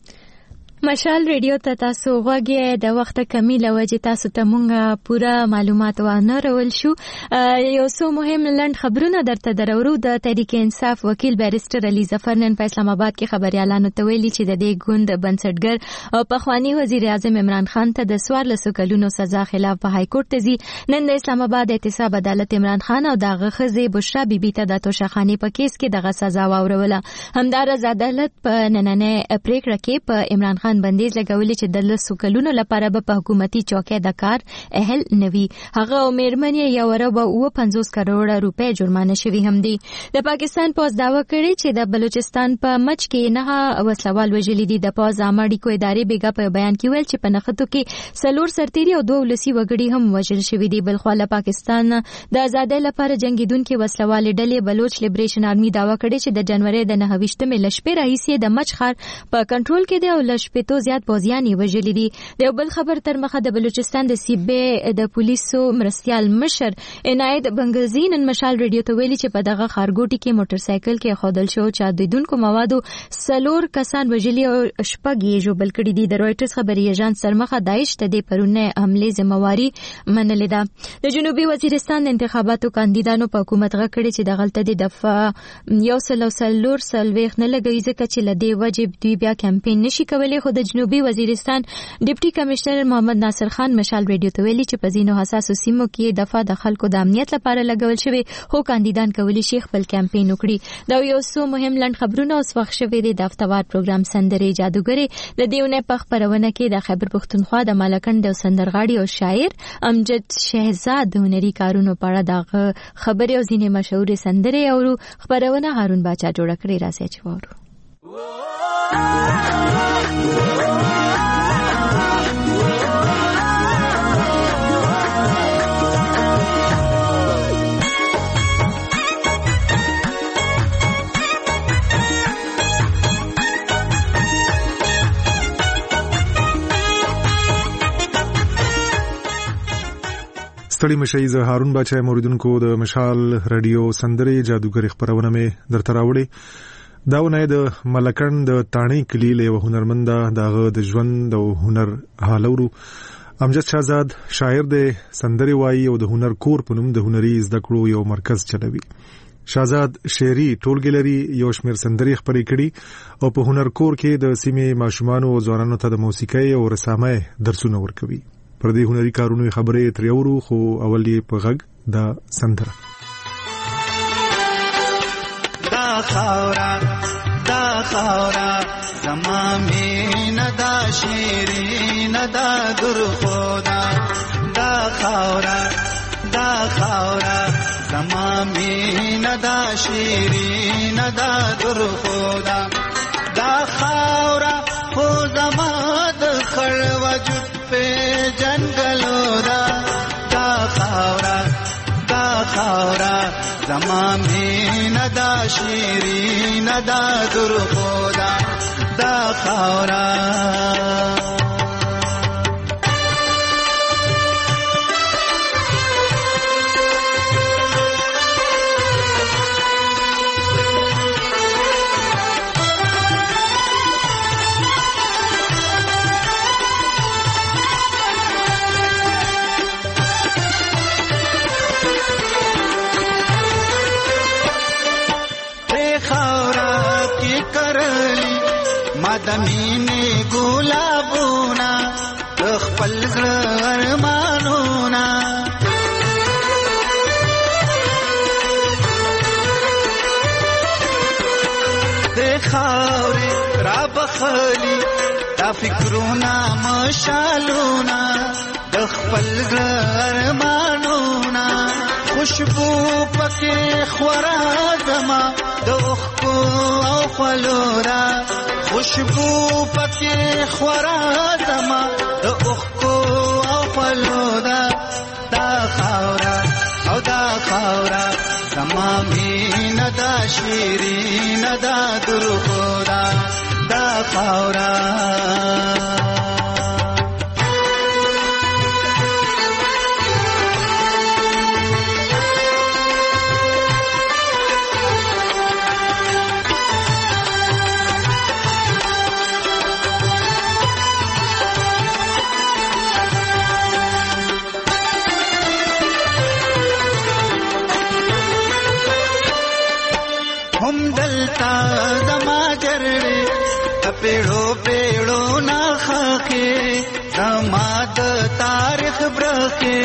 مشال ریډیو ته تاسو غوږی د وخت کمی لوجه تاسو ته مونږه پوره معلومات ونه رول شو. یو څو مهم لند خبرونه درته درورو. د تحریک انصاف وکیل بیرستر علي ظفر نن په اسلام آباد کې خبريالانو ته ویلي چې د دې ګوند بنسټګر او پخوانی وزیر اعظم عمران خان ته د 14 کلونو سزا خلاف په های کورټ ته ځي. نن د اسلام آباد احتساب عدالت عمران خان او دغه خزي بشرا بیبي ته د توشخاني په کیس کې دغه سزا واوروله. همدارز عدالت په نننې پریکړه کې په عمران خان بندیز لګولې چې د 10 کلونو لپاره به په حکومتي چوکۍ د کار اهل نوي. هغه مېرمن یې 1.50 کروڑ روپۍ جرمانه شوی هم دي. د پاکستان پوز داوا کړی چې د بلوچستان په مچ کې نه وسلوال وژلي دي. د پوز عامه کو ادارې بیګا په بیان کې ویل چې په نخښتو کې سلور سرتيري او 2 ولسی وګړي هم وژل شوی دي. بل خو له پاکستان د آزادۍ لپاره جنگیدونکو وسلوال ډلې بلوچ لیبریشن آرمي داوا کړی چې د جنوري د 29 لشپې راهیسې د مچ خار په کنټرول کې دی او لشپې تو زیات پوزیان وژلي دي. د بل خبر تر مخه د بلوچستان د صوبې د پولیسو مرستيال مشر عنایت بنگزی نن مشال ریډیو ته ویلي چې په دغه خارګوټي کې موټر سایکل کې خودل شو چې د دونکو موادو سلور کسان وژلي او شپږ یې جوړ کړي دي. د رويټرز خبري ایجنس سرمخه داعش ته د پرونه حمله ذمہواری منلې ده. د جنوبي وزیرستان د انتخاباتو کاندیدانو په حکومت غکړي چې د غلطه د دفعه یو سلور سلويخ نه لګي ځکه چې لدی واجب دوی بیا کمپاین نشي کولای. خو د جنوبي وزیرستان ډیپټي کمشنر محمد ناصر خان مشال ریډیو ته ویلي چې په ځینو حساسو سیمو کې دفعه د خلکو د امنیت لپاره لګول شوی خو کاندیدان کولی شي خپل کمپاین وکړي. دا یو څو مهم لند خبرونه اوس وخت شوی دی. د هفتوار پروګرام سندري جادوګری د دیونه په خبرونه کې د خیبر پښتونخوا د ملکند او سندرغاړي او شاعر امجد شهزاد هنري کارونو په اړه د خبري او ځینې مشهور سندري او خبرونه هارون باچا جوړ کړی راځي چې وورو. ستړي مشي زه هارون باچا موریدونکو د مشال رادیو سندري جادوګری خبرونه مې درته راوړې. داونه د ملکند د تانی کلی له هنرمند دغه د ژوند او هنر حالورو امجد شهزاد شاعر د سندري وایي او د هنر کور په نوم د هنري زده کړو یو مرکز چلوي. شهزاد شعري ټولګي لري یو شمېر سندري خبرې کړي او په هنر کور کې د سیمې ماشومان او ځوانانو ته د موسیقۍ او رسامۍ درسونه ورکوي. پر دې هنري کارونو خبرې ترې اورو خو اول یې په غږ د سندره. دا خاورا زما مینه دا شیرین دا در خدا دا خاورا زما مینه دا شیرین دا در خدا دا خاورا خو زما د خړ وجود په جنگلو دا خاورا زما مینه دا شیرین دا در خدا دا خاورا دمینه ګلابونا خپل ارمانونا د خاورې را بخلی دا فکرونا مشالونا د خپل ارمانونا خوشبو پکې خورا زما د اوښکو او خلورا خوشبو پکې خورا زما د اوښکو او خلورا دا خاورا او دا خاورا زما مینه دا شیرینه دا درخورا دا خاورا پیڑو پیڑو نا خاکے زماد تاریخ برخے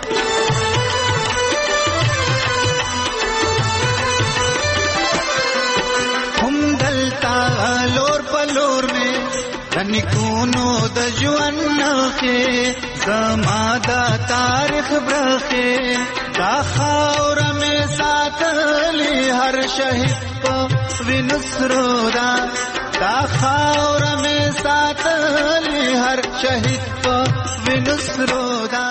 ہم دلتا لور پلور میں دنکونو دجوان کے زماد تاریخ برخے دا خاور میں ساتھ لی ہر شہید پا ونسرو دا دا خاور میں ساتلی هر شهید په وینسرو دا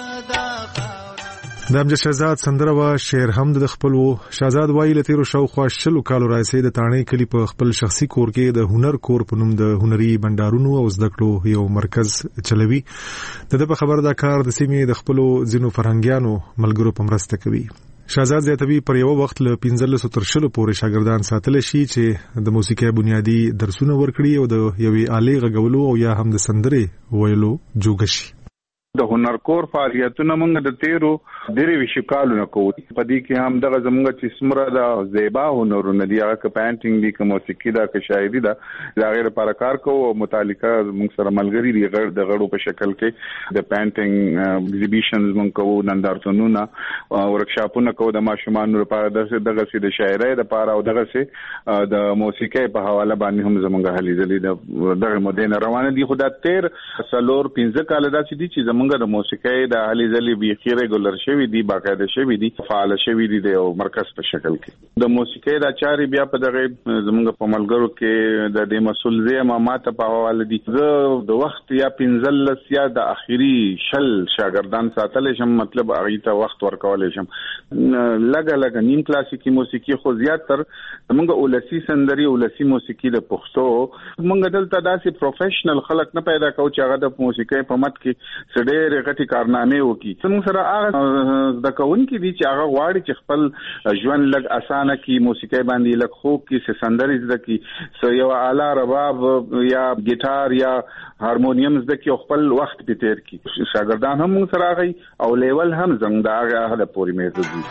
د امجد شهزاد سندره وا شعر هم د خپل وو. شهزاد وایي له تیرو شاوخوا 20 کالو راځي د تانې کلی په خپل شخصي کور کې د هنر کور په نوم د هنري بندارونو او زده کړو یو مرکز چلوي. د په خبر دا کار د سیمې د خپل ځینو فرهنګیانو ملګرو په مرسته کوي. شهزاد زیاتوي پر یو وخت له 15 تر 20 پورې شاګردان ساتل شي چې د موسیقي بنیادی درسونه ورکړي او د یوې آلې غږولو او یا هم د سندرې ویلو جوګ شي. د هنر کور فعالیتونه موږ د تیرو ډېرې وشي کالونه کوو. په دې کې هم دغه زموږ چې سمره د زیبا هنرونه دي، هغه پینټینګ دي، که موسیقي ده، که شاعري ده، دا غیر لپاره کار کوو. او متعلقه موږ سره ملګري دي د غړو په شکل کې د پینټینګ ایگزیبیشنز موږ کوو، نندارتونونه ورکشاپونه کوو د ماشومانو لپاره، دغه سي د شاعرۍ لپاره او دغه سي د موسیقۍ په حواله باندې هم زموږ هلې ځلې دغه مودې روانه دي. خو دا 13 کال داسې دي چې زموږ د موسیقۍ د هلې ځلې بیخي ریګولر شوي دي، باقاعده شوي دي، فعال شوي دي د یو مرکز په شکل کې. د موسیقۍ د چارې بیا په دغه زموږ په ملګرو کې د دې مسؤل زما ماته په حواله دي. زه د وخت یا 15 یا د اخیری 20 شاګردان ساتل شم، مطلب هغه ته وخت ورکول شم. لګه نیم کلاسیکی موسیقي خو زیاتر موږ اولسی سندري اولسی موسیقي د پښتو موږ دلته داسې پروفیشنل خلک نه پیدا کوو چې هغه د موسیقۍ په مت کې ډېرې غټي کارنامې وکړي. موږ سره هغه د کوونکي دي چې هغه غواړي چې خپل ژوند لږ اسانه کړي، موسیقۍ باندې لږ خوب کې سندري زده کړي، یو آله رباب یا ګیټار یا هارمونیم زده کړي او خپل وخت په تیر کړي. شاګردان هم موږ سره راغی او لیول هم زنګ دا هغه پورې مېزه دي.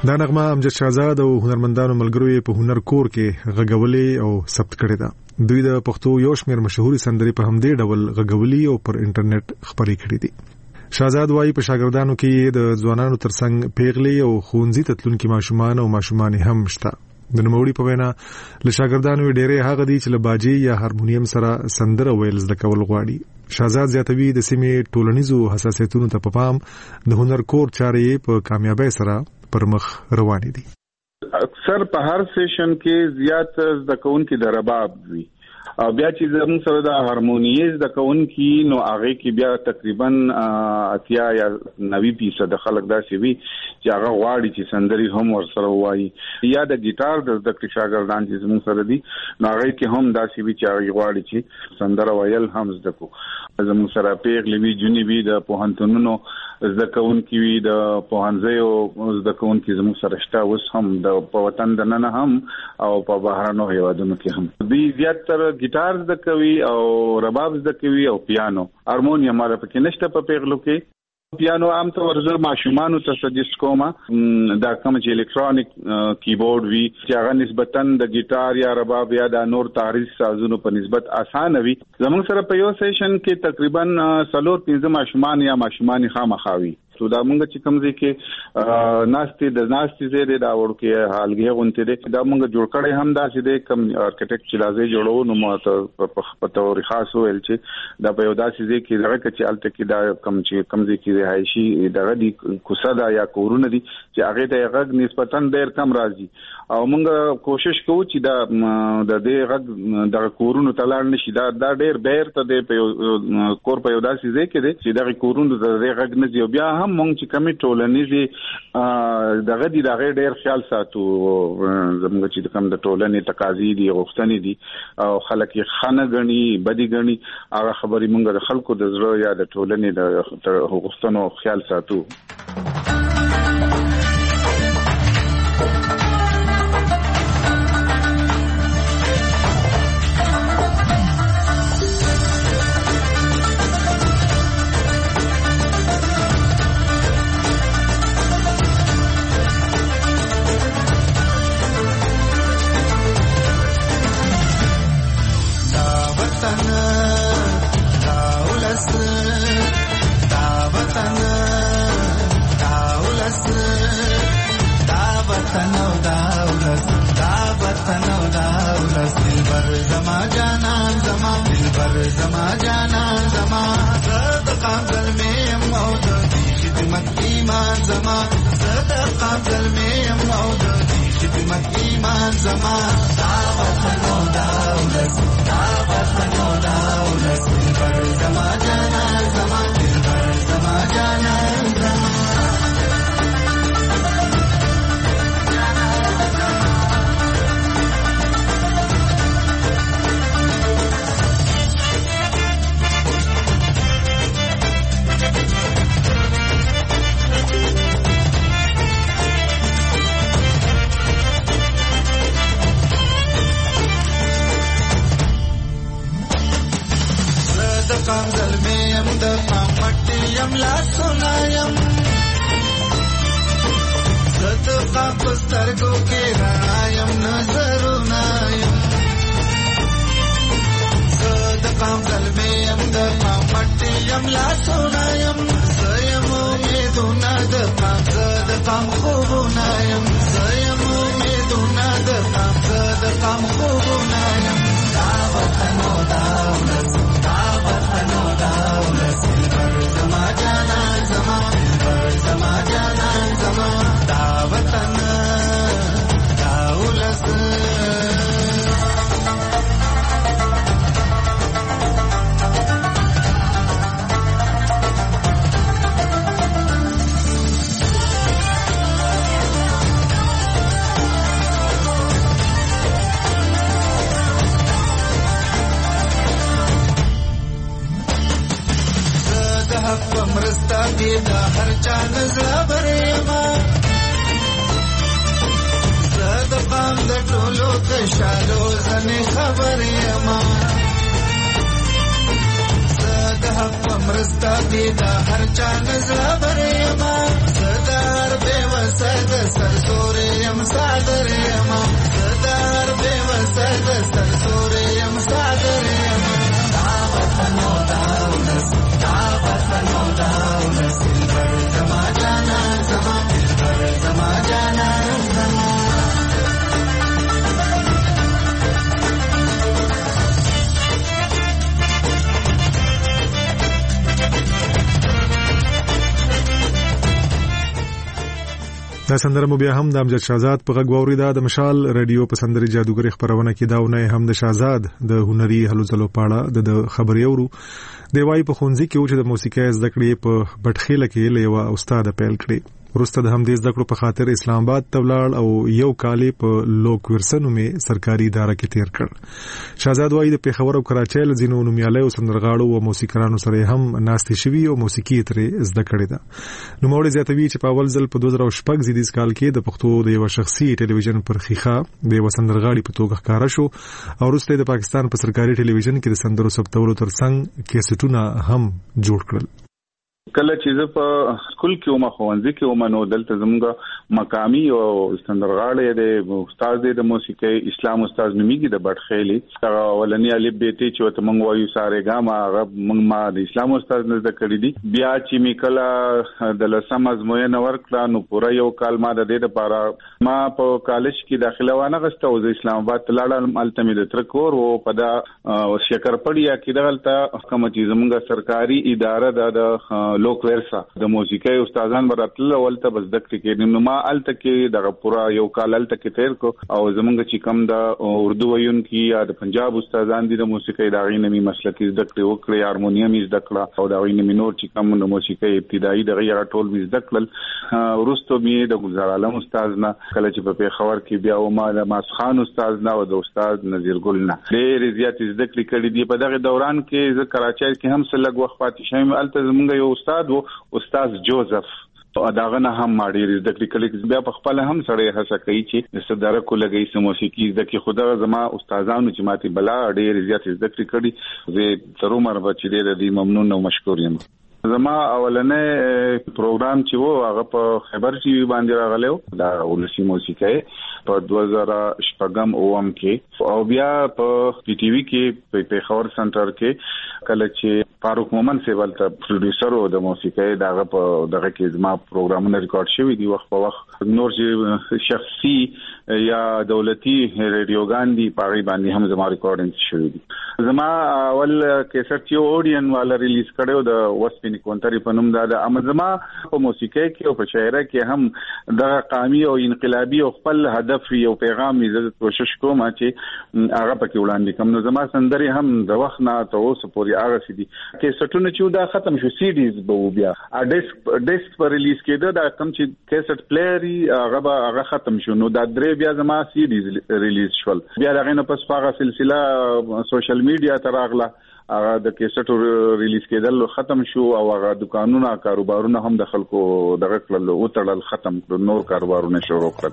دا نغمه امجد شهزاد او هنرمندانو ملګرو په هنر کور کې غږولې او ثبت کړې ده. دوی د پښتو یو شمېر مشهوري سندرې په همدې ډول غږولي او پر انټرنیټ خپرې کړې دي. شهزاد وايي په شاګردانو کې د ځوانانو ترڅنګ پیغلې او ښوونځي ته تلونکي ماشومان او ماشومانې هم شته. د نوموړي په وینا له شاګردانو ډېرې هغه دي چې له باجې یا هارمونیم سره سندره ویل زده کول غواړي. شهزاد زیاتوي د سیمې ټولنیزو حساسیتونو ته په پام د هنر کور چارې په کامیابی سره پر مخ روانې دي. اکثر په هر سیشن کې زیات زده کوونکي د رباب وي او بیا چې زموږ سره د هارمونیز د کوونکي نو هغه کې بیا تقریبا 80 یا 90% خلک داسې وي چې هغه غواړي چې سندري هم ورسره وایي یا د ګیټار د زده کړې شاګردان چې زموږ سره دي نو هغه کې هم داسې وي چې هغه غواړي چې سندره ویل هم زده کو. زموږ سره پیغلې وي جونې وي د پوهنتونونو زده کوونکي وي د پوهنځیو زده کوونکي زموږ سره شته اوس هم د په وطن دننه هم او په بهرانو هیوادونو کې هم. دوی زیاتره ګیټار زده کوي او رباب زده کوي او پیانو. هارمونیم ماره پکې نشته په پیغلو کې. پیانو عام طور زر ماشومانو ته سجست کومه دا کوم چې الکترونیک کیبورډ وی چې هغه نسبتاً د ګیټار یا رباب یا د نور تاریخ سازونو په نسبت اسانه وي. زموږ سره په یو سیشن کې تقریبا 3-5 ماشومان یا ماشومان خامخاوي. تو دا مونږ چې کوم ځای کې ناستې زیاده دا ورکه حالګي غونته دي دا مونږ جوړ کړی هم دا چې د کم آرکیټیکټ چې لازم جوړو نو ماته په تور خاص ویل چې دا په یو داسې ځای کې دغه چې الته کې دا کم ځای کې رهایشي دغه دي کوساده یا کورونه دي چې هغه ته غږ نسبتاً ډېر کم راځي او مونږ کوشش کوو چې دا د دې غږ د کورونو تلار نشي دا ډېر بیر ته د کور په یو داسې ځای کې دي چې د کورونو د غږ نه دی بیا مونږ چې کمی ټولنیزي دغه دي دغه ډېر خیال ساتو زموږ چې کوم د ټولنې تقاضي دي غوښتنې دي او خلک یې خانه غني بدی غني هغه خبرې مونږ د خلکو د زړه یا د ټولنې د غوښتنو خیال ساتو. مرستا دی دا هر چا نظر برما سردار بے وسد सरसोरे यम सादरे यम सदार देव सद सरसोरे यम सादरे यम दावतनो दाउनस दिलबर जमा जाना जमा दिलबर जमा जाना जमा دا سندره مو بیا هم د امجد شهزاد په غږ واوریده. د مشال رادیو په سندري جادوګر خبرونه کې داونه هم د شهزاد د هنري هلو ځلو پاړه د خبري اورو دی وايي په خونځي کې چې د موسیقي زده کړې په بټخېله کې لیوا استاد پیل کړی. ورسته د همدې زده کړو په خاطر اسلام آباد ته ولاړ او یو کال په لوک ورسنو می سرکاري اداره کې تیر کړ. شهزاد وايي د پیښور او کراچۍ له ځینو نومیالیو سندرغاړو او موسیقارانو سره هم ناستې شوي او موسیقي ترې زده کړې ده. نو موږ زیاتوي چې په اول ځل په 2016 زیدیز کال کې د پښتو د یو شخصي ټلویزیون پر خيخه د یو سندرغاړي په توګه ښکارا شو او وروسته د پاکستان په سرکاري ټلویزیون کې د سندرو ثبتولو ترڅنګ کیسټونه هم جوړ کړل. کله چې زه په سکول کې ومه خوانځي کې ومه نو دلته زموږ مقامي او سندرغاړي د استاد د موسیقي اسلام استاد نومیږي د بټخېلي هغه ولني الف بیت چې وته مونږ وایو ساره ګاما هغه مونږ ما د اسلام استاد نه زده کړی دي. بیا چې می کله د لسم ازموینه ورکړه نو پوره یو کال ما د دې لپاره ما په کالج کې داخله وانه غسته او د اسلام آباد لاړم التمي د ترکور او په دا شکرپړیا کې دغلته کوم چې زموږ سرکاري اداره د لوک ورسا د موسیقي استادان براتل ولته بس دکې کې نو ما الته کې دغه پورا یو کال الته کې تیر کو او زمونږ چې کم د اردو ویون کې یا د پنجاب استادان دي د موسیقي دغې نمی مسلکي زدکړې وکړي هارمونیم زدکړه او دغې نمی نور چې کم د موسیقي ابتدایي دغه ټول زدکړل. ورستو می د ګلزار عالم استاد نه کله چې په پیښور کې بیا و ما د ماسخان استاد نه او د استاد نذیر ګل نه ډېر زیات زدکړې کړې دي. په دغه دوران کې ز کراچۍ کې هم سلګ وخت پاتې شوم الته زمونږ یو استاد جوزف داغه نه هم ماډیر د کلیکل بیا په خپل هم سره هڅه کوي چې صدره کو لګي سم موسیقي د کی خدا زما استادانو چې ماتي بلا ډېر زیات ذکر کړي زه تر عمر بچی دې ممنون او مشکور یم. زما اولنې پروګرام چې وو هغه په خبر ټي وي باندې راغلو دا ولسی موسیقي په 2015 اوم کې او بیا په پی ټي وي کې په پیښور سنټر کې کله چې فاروق مومن سیوال ته پروډوسر او د موسیقي دغه په دغه کې زما پروګرامونه ریکارډ شوی دی وخت په وخت نور چې شخصي یا دولتي رادیوګان دي پاغي باندې هم زما ریکارډینګ شوی دی. زما اول کیسټ یو اورډین والا ریلیز کړو د وسپینی کونتري په نوم دا زما په موسیقي کې او په شاعرۍ کې هم د قومي او انقلابي او خپل هدف یو پیغام یې کوشش کوم چې هغه پکې وړاندې کوم. نو زما سندري هم د وخت نه ته اوس پورې هغه سدي کیسټونه چې دا ختم شو سیډیز به بیا ډیسک پر ریلیز کېده دا کوم چې کیسټ پلیری هغه ختم شو نو دا درې بیا زما سیډیز ریلیز شول. بیا دغه نه پس هغه سلسله سوشل میډیا ته راغله هغه د کیسټ ریلیز کېدل ختم شو او هغه دکانونه کاروبارونه هم د خلکو دغه کړل او تړل ختم کړ نور کاروبارونه شروع کړل.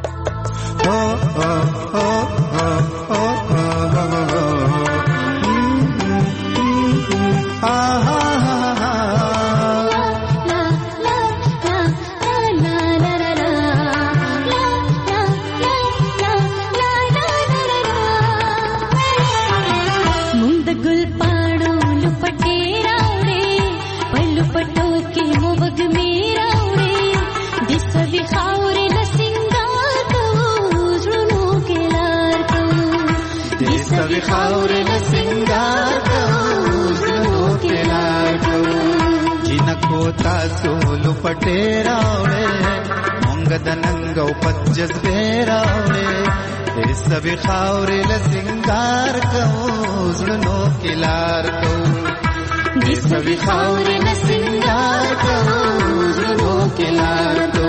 خاور لسنگار کو کے لار کو جنکو تاسو لپټه راوړې مونږ د ننګو پجز بیراوړې دې سبي خاور لسنگار کو زړونو کې لار کو دې سبي خاور لسنگار کو زړونو کې لار کو.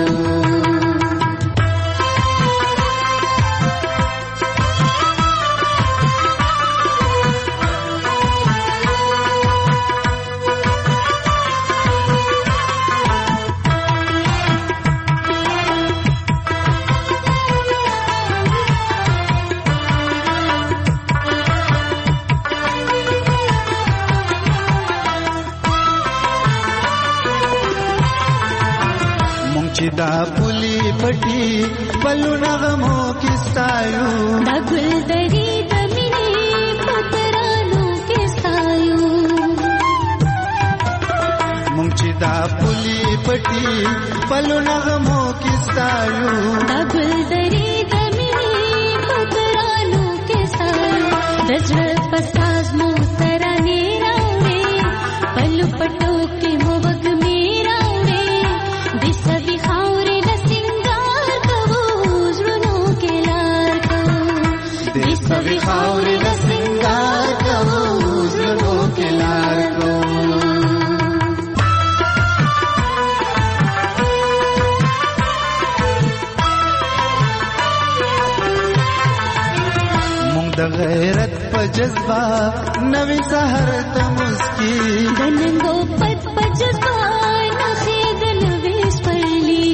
چې دا پولی پټي بلو نغمو کې ستایو دا ګل دری د مینې پترانو کې ستایو مونږ چې دا پولی پټي بلو نغمو کې ستایو دا ګل دری د مینې پترانو کې ستایو د زړه پساز مو ترانه راوړې بلو پټو کې مو وګمې راوړې د سوي خاورې د سنگار کوو زړونو کې لار کوو د سوي خاورې د سنگار کوو زړونو کې لار کوو د غیرت په جذبه نوې سحر ته مسکی د ننګو پد په جذبه نخې د لويس پرلی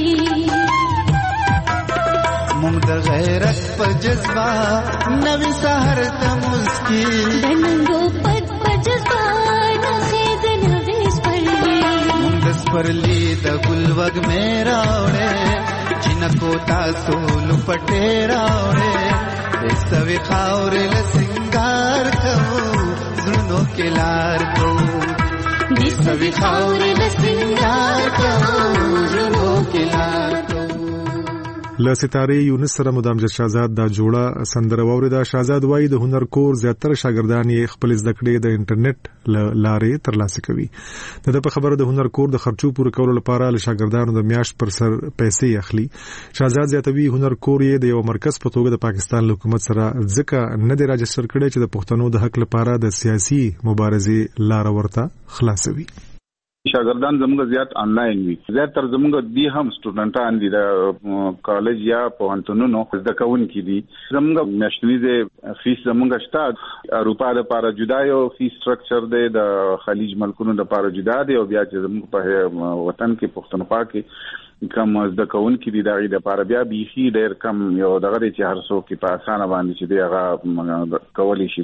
مونږ د غیرت په جذبه نوې سحر ته مسکی د ننګو پد په جذبه نخې د لويس پرلی مونږ د سپرلی د ګل وګ مې راوړې جنکو تاسو لپټې راوړې سوي خاورې له سنگار کوو زړونو کې لار کوو سوي خاورې له سنگار کوو زړونو کې لار کوو له ستاره یونس سره مدام جد شهزاد دا جوړه سندره واوریده. شهزاد وایي د هنر کور زیاتره شاګردان یې خپل زده کړې د انټرنیټ لارې ترلاسه کوي. د په خبره د هنر کور د خرچو پوره کولو لپاره له شاګردانو د میاشت پر سر پیسې اخلي. شهزاد زیاتوي هنر کور یې د یو مرکز په توګه د پاکستان حکومت سره ځکه نه دی راجستر کړی چې د پښتنو د حق لپاره د سیاسي مبارزې لار ورته خلاصوي. شاګردان زموږ زیات انلاین وي. زیاتره زموږ دي هم سټوډنټان دي د کالج یا پوهنتونونو زده کوونکي دي. زموږ میاشتنی فیس زموږ شته اروپا د لپاره جدا یو فیس سټرکچر دی، د خلیج ملکونو د لپاره جدا دی، او بیا چې زموږ په وطن کې پښتونخوا کې کم زده کوونکي دي دغه د لپاره بیا بیخي ډېر کم یو دغه چې هر څوک په اسانه باندې چې دی هغه کولی شي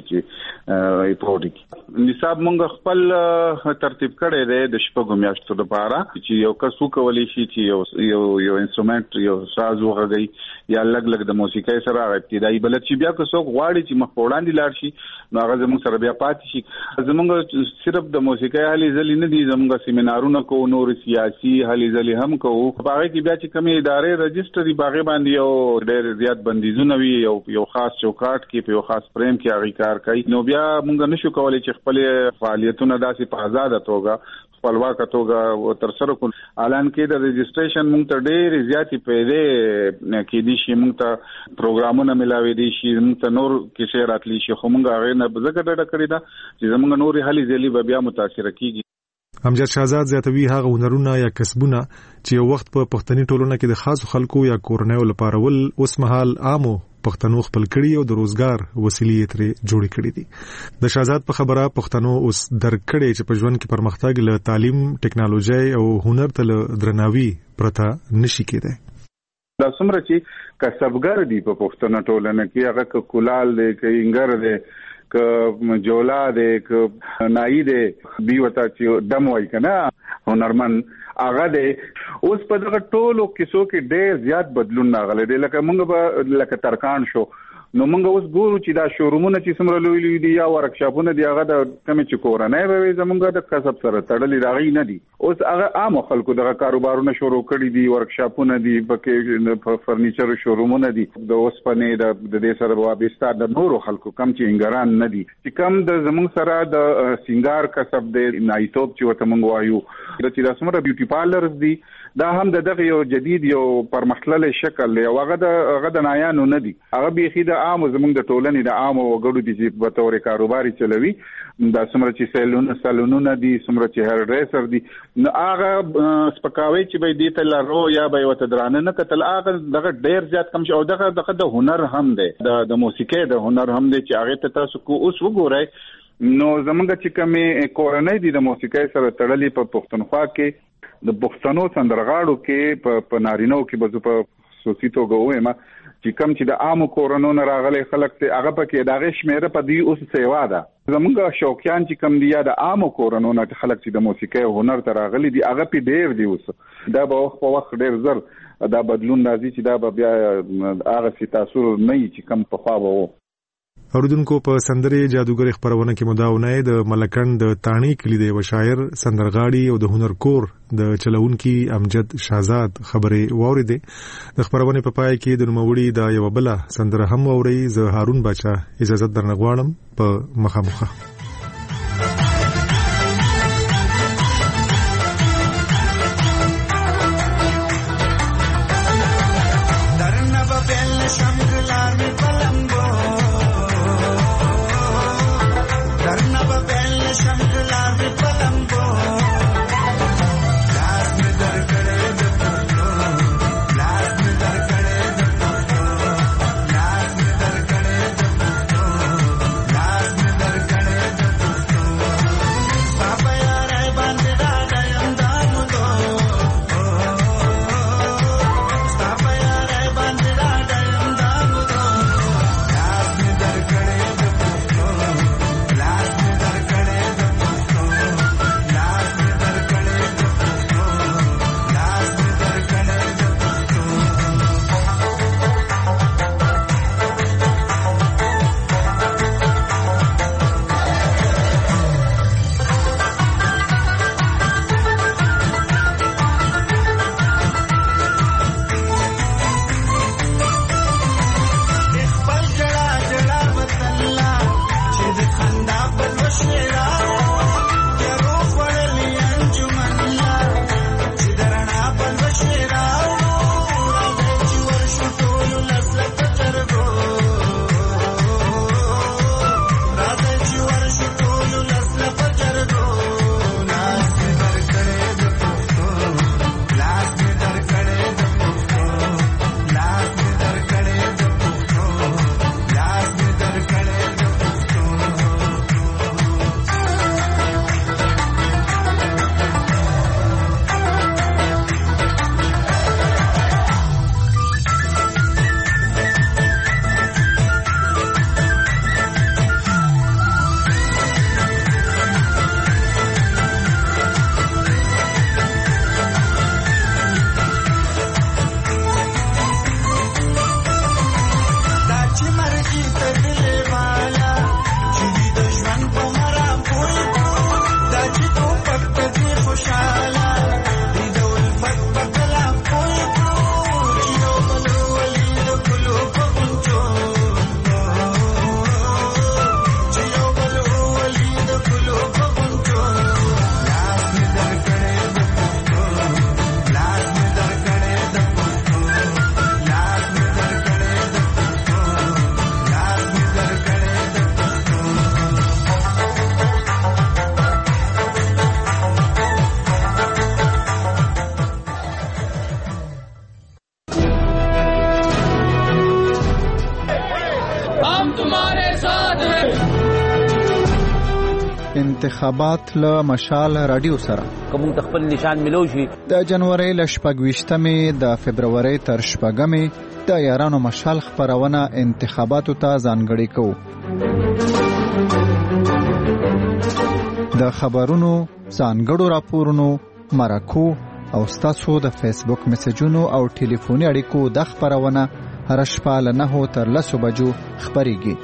چې ایپورټ کړي. نصاب موږ خپل ترتیب کړی دی د شپږو میاشتو لپاره چې یو کس وکولی شي چې یو انسټرومنټ یو ساز وغږوي یا لګ د موسیقۍ سره ابتدایي بلد چې بیا که څوک غواړي چې مخ په وړاندې لاړ شي نو هغه زموږ سره بیا پاتې شي. زموږ صرف د موسیقۍ هلې ځلې نه دي، زموږ سیمینارونه کوو، نور سیاسي هلې ځلې هم کوو. باغې کې بیا چې کومې ادارې رجسټري باغې باندې یو ډېر زیات بندیزونه وي، یو خاص چوکاټ کې په یو خاص فریم کې هغه کار کوي، نو بیا موږ نشو کولای چې خپل فعالیتونه داسې په آزاده توګه خپلواکه توګه ترسره کړو. اعلان کې د رجسټریشن موږ ته ډېر زیاتې پیسې کې دي شي، موږ ته پروګرامونه ملاوي دي شي، موږ ته نور کیسې راتلی شي، خو موږ هغه نه ځکه ډډه کړې ده چې زموږ نورې هلې ځلې بیا متاثر کیږي. امجد شهزاد زیاتوي هغه هنرونه یا کسبونه چې یو وخت په پښتني ټولنه کې د خاصو خلکو یا کورنیو لپاره ول اوس مهال عامو پښتنو خپل کړي او د روزګار وسیلې ترې جوړې کړې دي. د شهزاد په خبره پښتنو اوس درکړي چې په ژوند کې پرمختګ له تعلیم، ټکنالوژي او هنر ته درناوي پرته نشي کېدای. دا څومره چې کسبګر دي په پښتنو ټولنه کې، هغه کولال دی، کینګر دی، که جولا دی، که نایی دی، بي وتا چې دم وای کنه هنرمن هغه دی. اوس په دغه ټولو کیسو کې ډېر زیات بدلون راغلی دی. لکه موږ به لکه ترکان شو نو موږ اوس ګورو چې دا شورومونه چې څومره لوی لوی دي یا ورکشاپونه دي، هغه د کمې چې کورنۍ به زموږ د کسب سره تړلې راغی نه دي. اوس هغه عام خلکو دغه کاروبارونه شروع کړي دي، ورکشاپونه دي، پکې فرنیچر شورومونه دي، د اوسپنې د دې سره وابسته د نورو خلکو کم چې انګران نه دي چې کم د زموږ سره د سنگار کسب دی، نایتوب چې ورته موږ وایو، چې دا څومره بیوټي پارلرز دي، دا هم دغه یو جدید یو پرمختللی شکل دی. هغه د نایانو نه دي، هغه بیخي د عامو زموږ د ټولنې د عامو وګړو دي چې په تور کاروباري چلوي. دا څومره چې سالونونه دي، څومره چې هیر ډریسر دي، نو هغه سپکاوي چې به دې ته لارو یا به وته درانه نه کتل، هغه دغه ډېر زیات کم شي. او دغه د هنر هم دی، د موسیقۍ د هنر هم دی چې هغه ته تاسو کو اوس وګورئ. نو زمونږ چې کومې کورنۍ دي د موسیقۍ سره تړلې په پښتونخوا کې د پښتنو سندرغاړو کې په نارینو کې به په خصوصي توګه وایم چې کم چې د عامو کورونو نه راغلي خلک ته هغه پکې دغه شمیره په دی اوس سیوا ده. زمونږ شوقیان چې کم دی یا د عامو کورونو نه خلک چې د موسیقي او هنر ته راغلي دي هغه په ډیر دی اوس. دا به وخت په وخت ډیر زر دا بدلون راځي چې دا به بیا هغه سي تاثیر نه چې کم په خوا وو. اوریدونکو په سندرې جادوګر خبرونه کې مداونه د ملکند د تانی کلی دی و شاعر سندرغاړي او د هنر کور د چلونکي امجد شاهزاد خبرې واوریدې. د خبرونه په پای کې د نوموړي د یو بل سندره هم اوري. زه هارون بچا اجازه درنغواړم په مخامخه. انتخابات له مشال رادیو سره کوم خپل نشان ملو شي د جنوري ل 28مې د فبرवरी تر 8مې د یارانو مشال خبرونه انتخاباتو ته ځانګړي کوو. د خبرونو ځانګړو راپورونو مرکو او ستاسو د فیسبوک میسجونو او ټلیفوني اړیکو د خبرونه هر شپه له 9 تر 10 بجو خبريږي.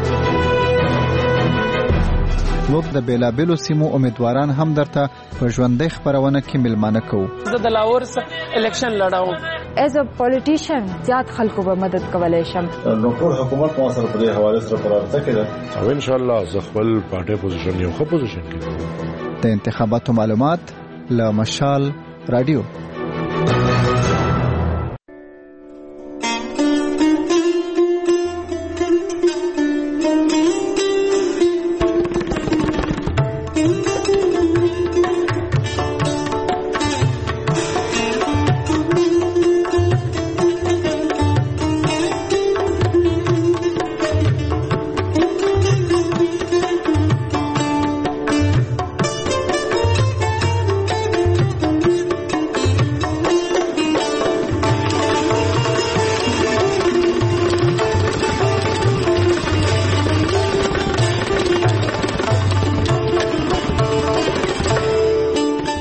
موږ د بیلابیلو سیمو امیدواران هم درته په ژوندۍ خبرونه کې ملمانه کوو. زه د لاهور څخه الیکشن لړاوم. ایز ا پولیټیشن زیات خلکو به مدد کولای شم. ډاکټر حکومت مو سره په دې حواله سره پرارته کړه او ان شاء الله زه خپل پارټي پوزیشن یو ښه پوزیشن کې. د انتخاباتو معلومات له مشال رادیو.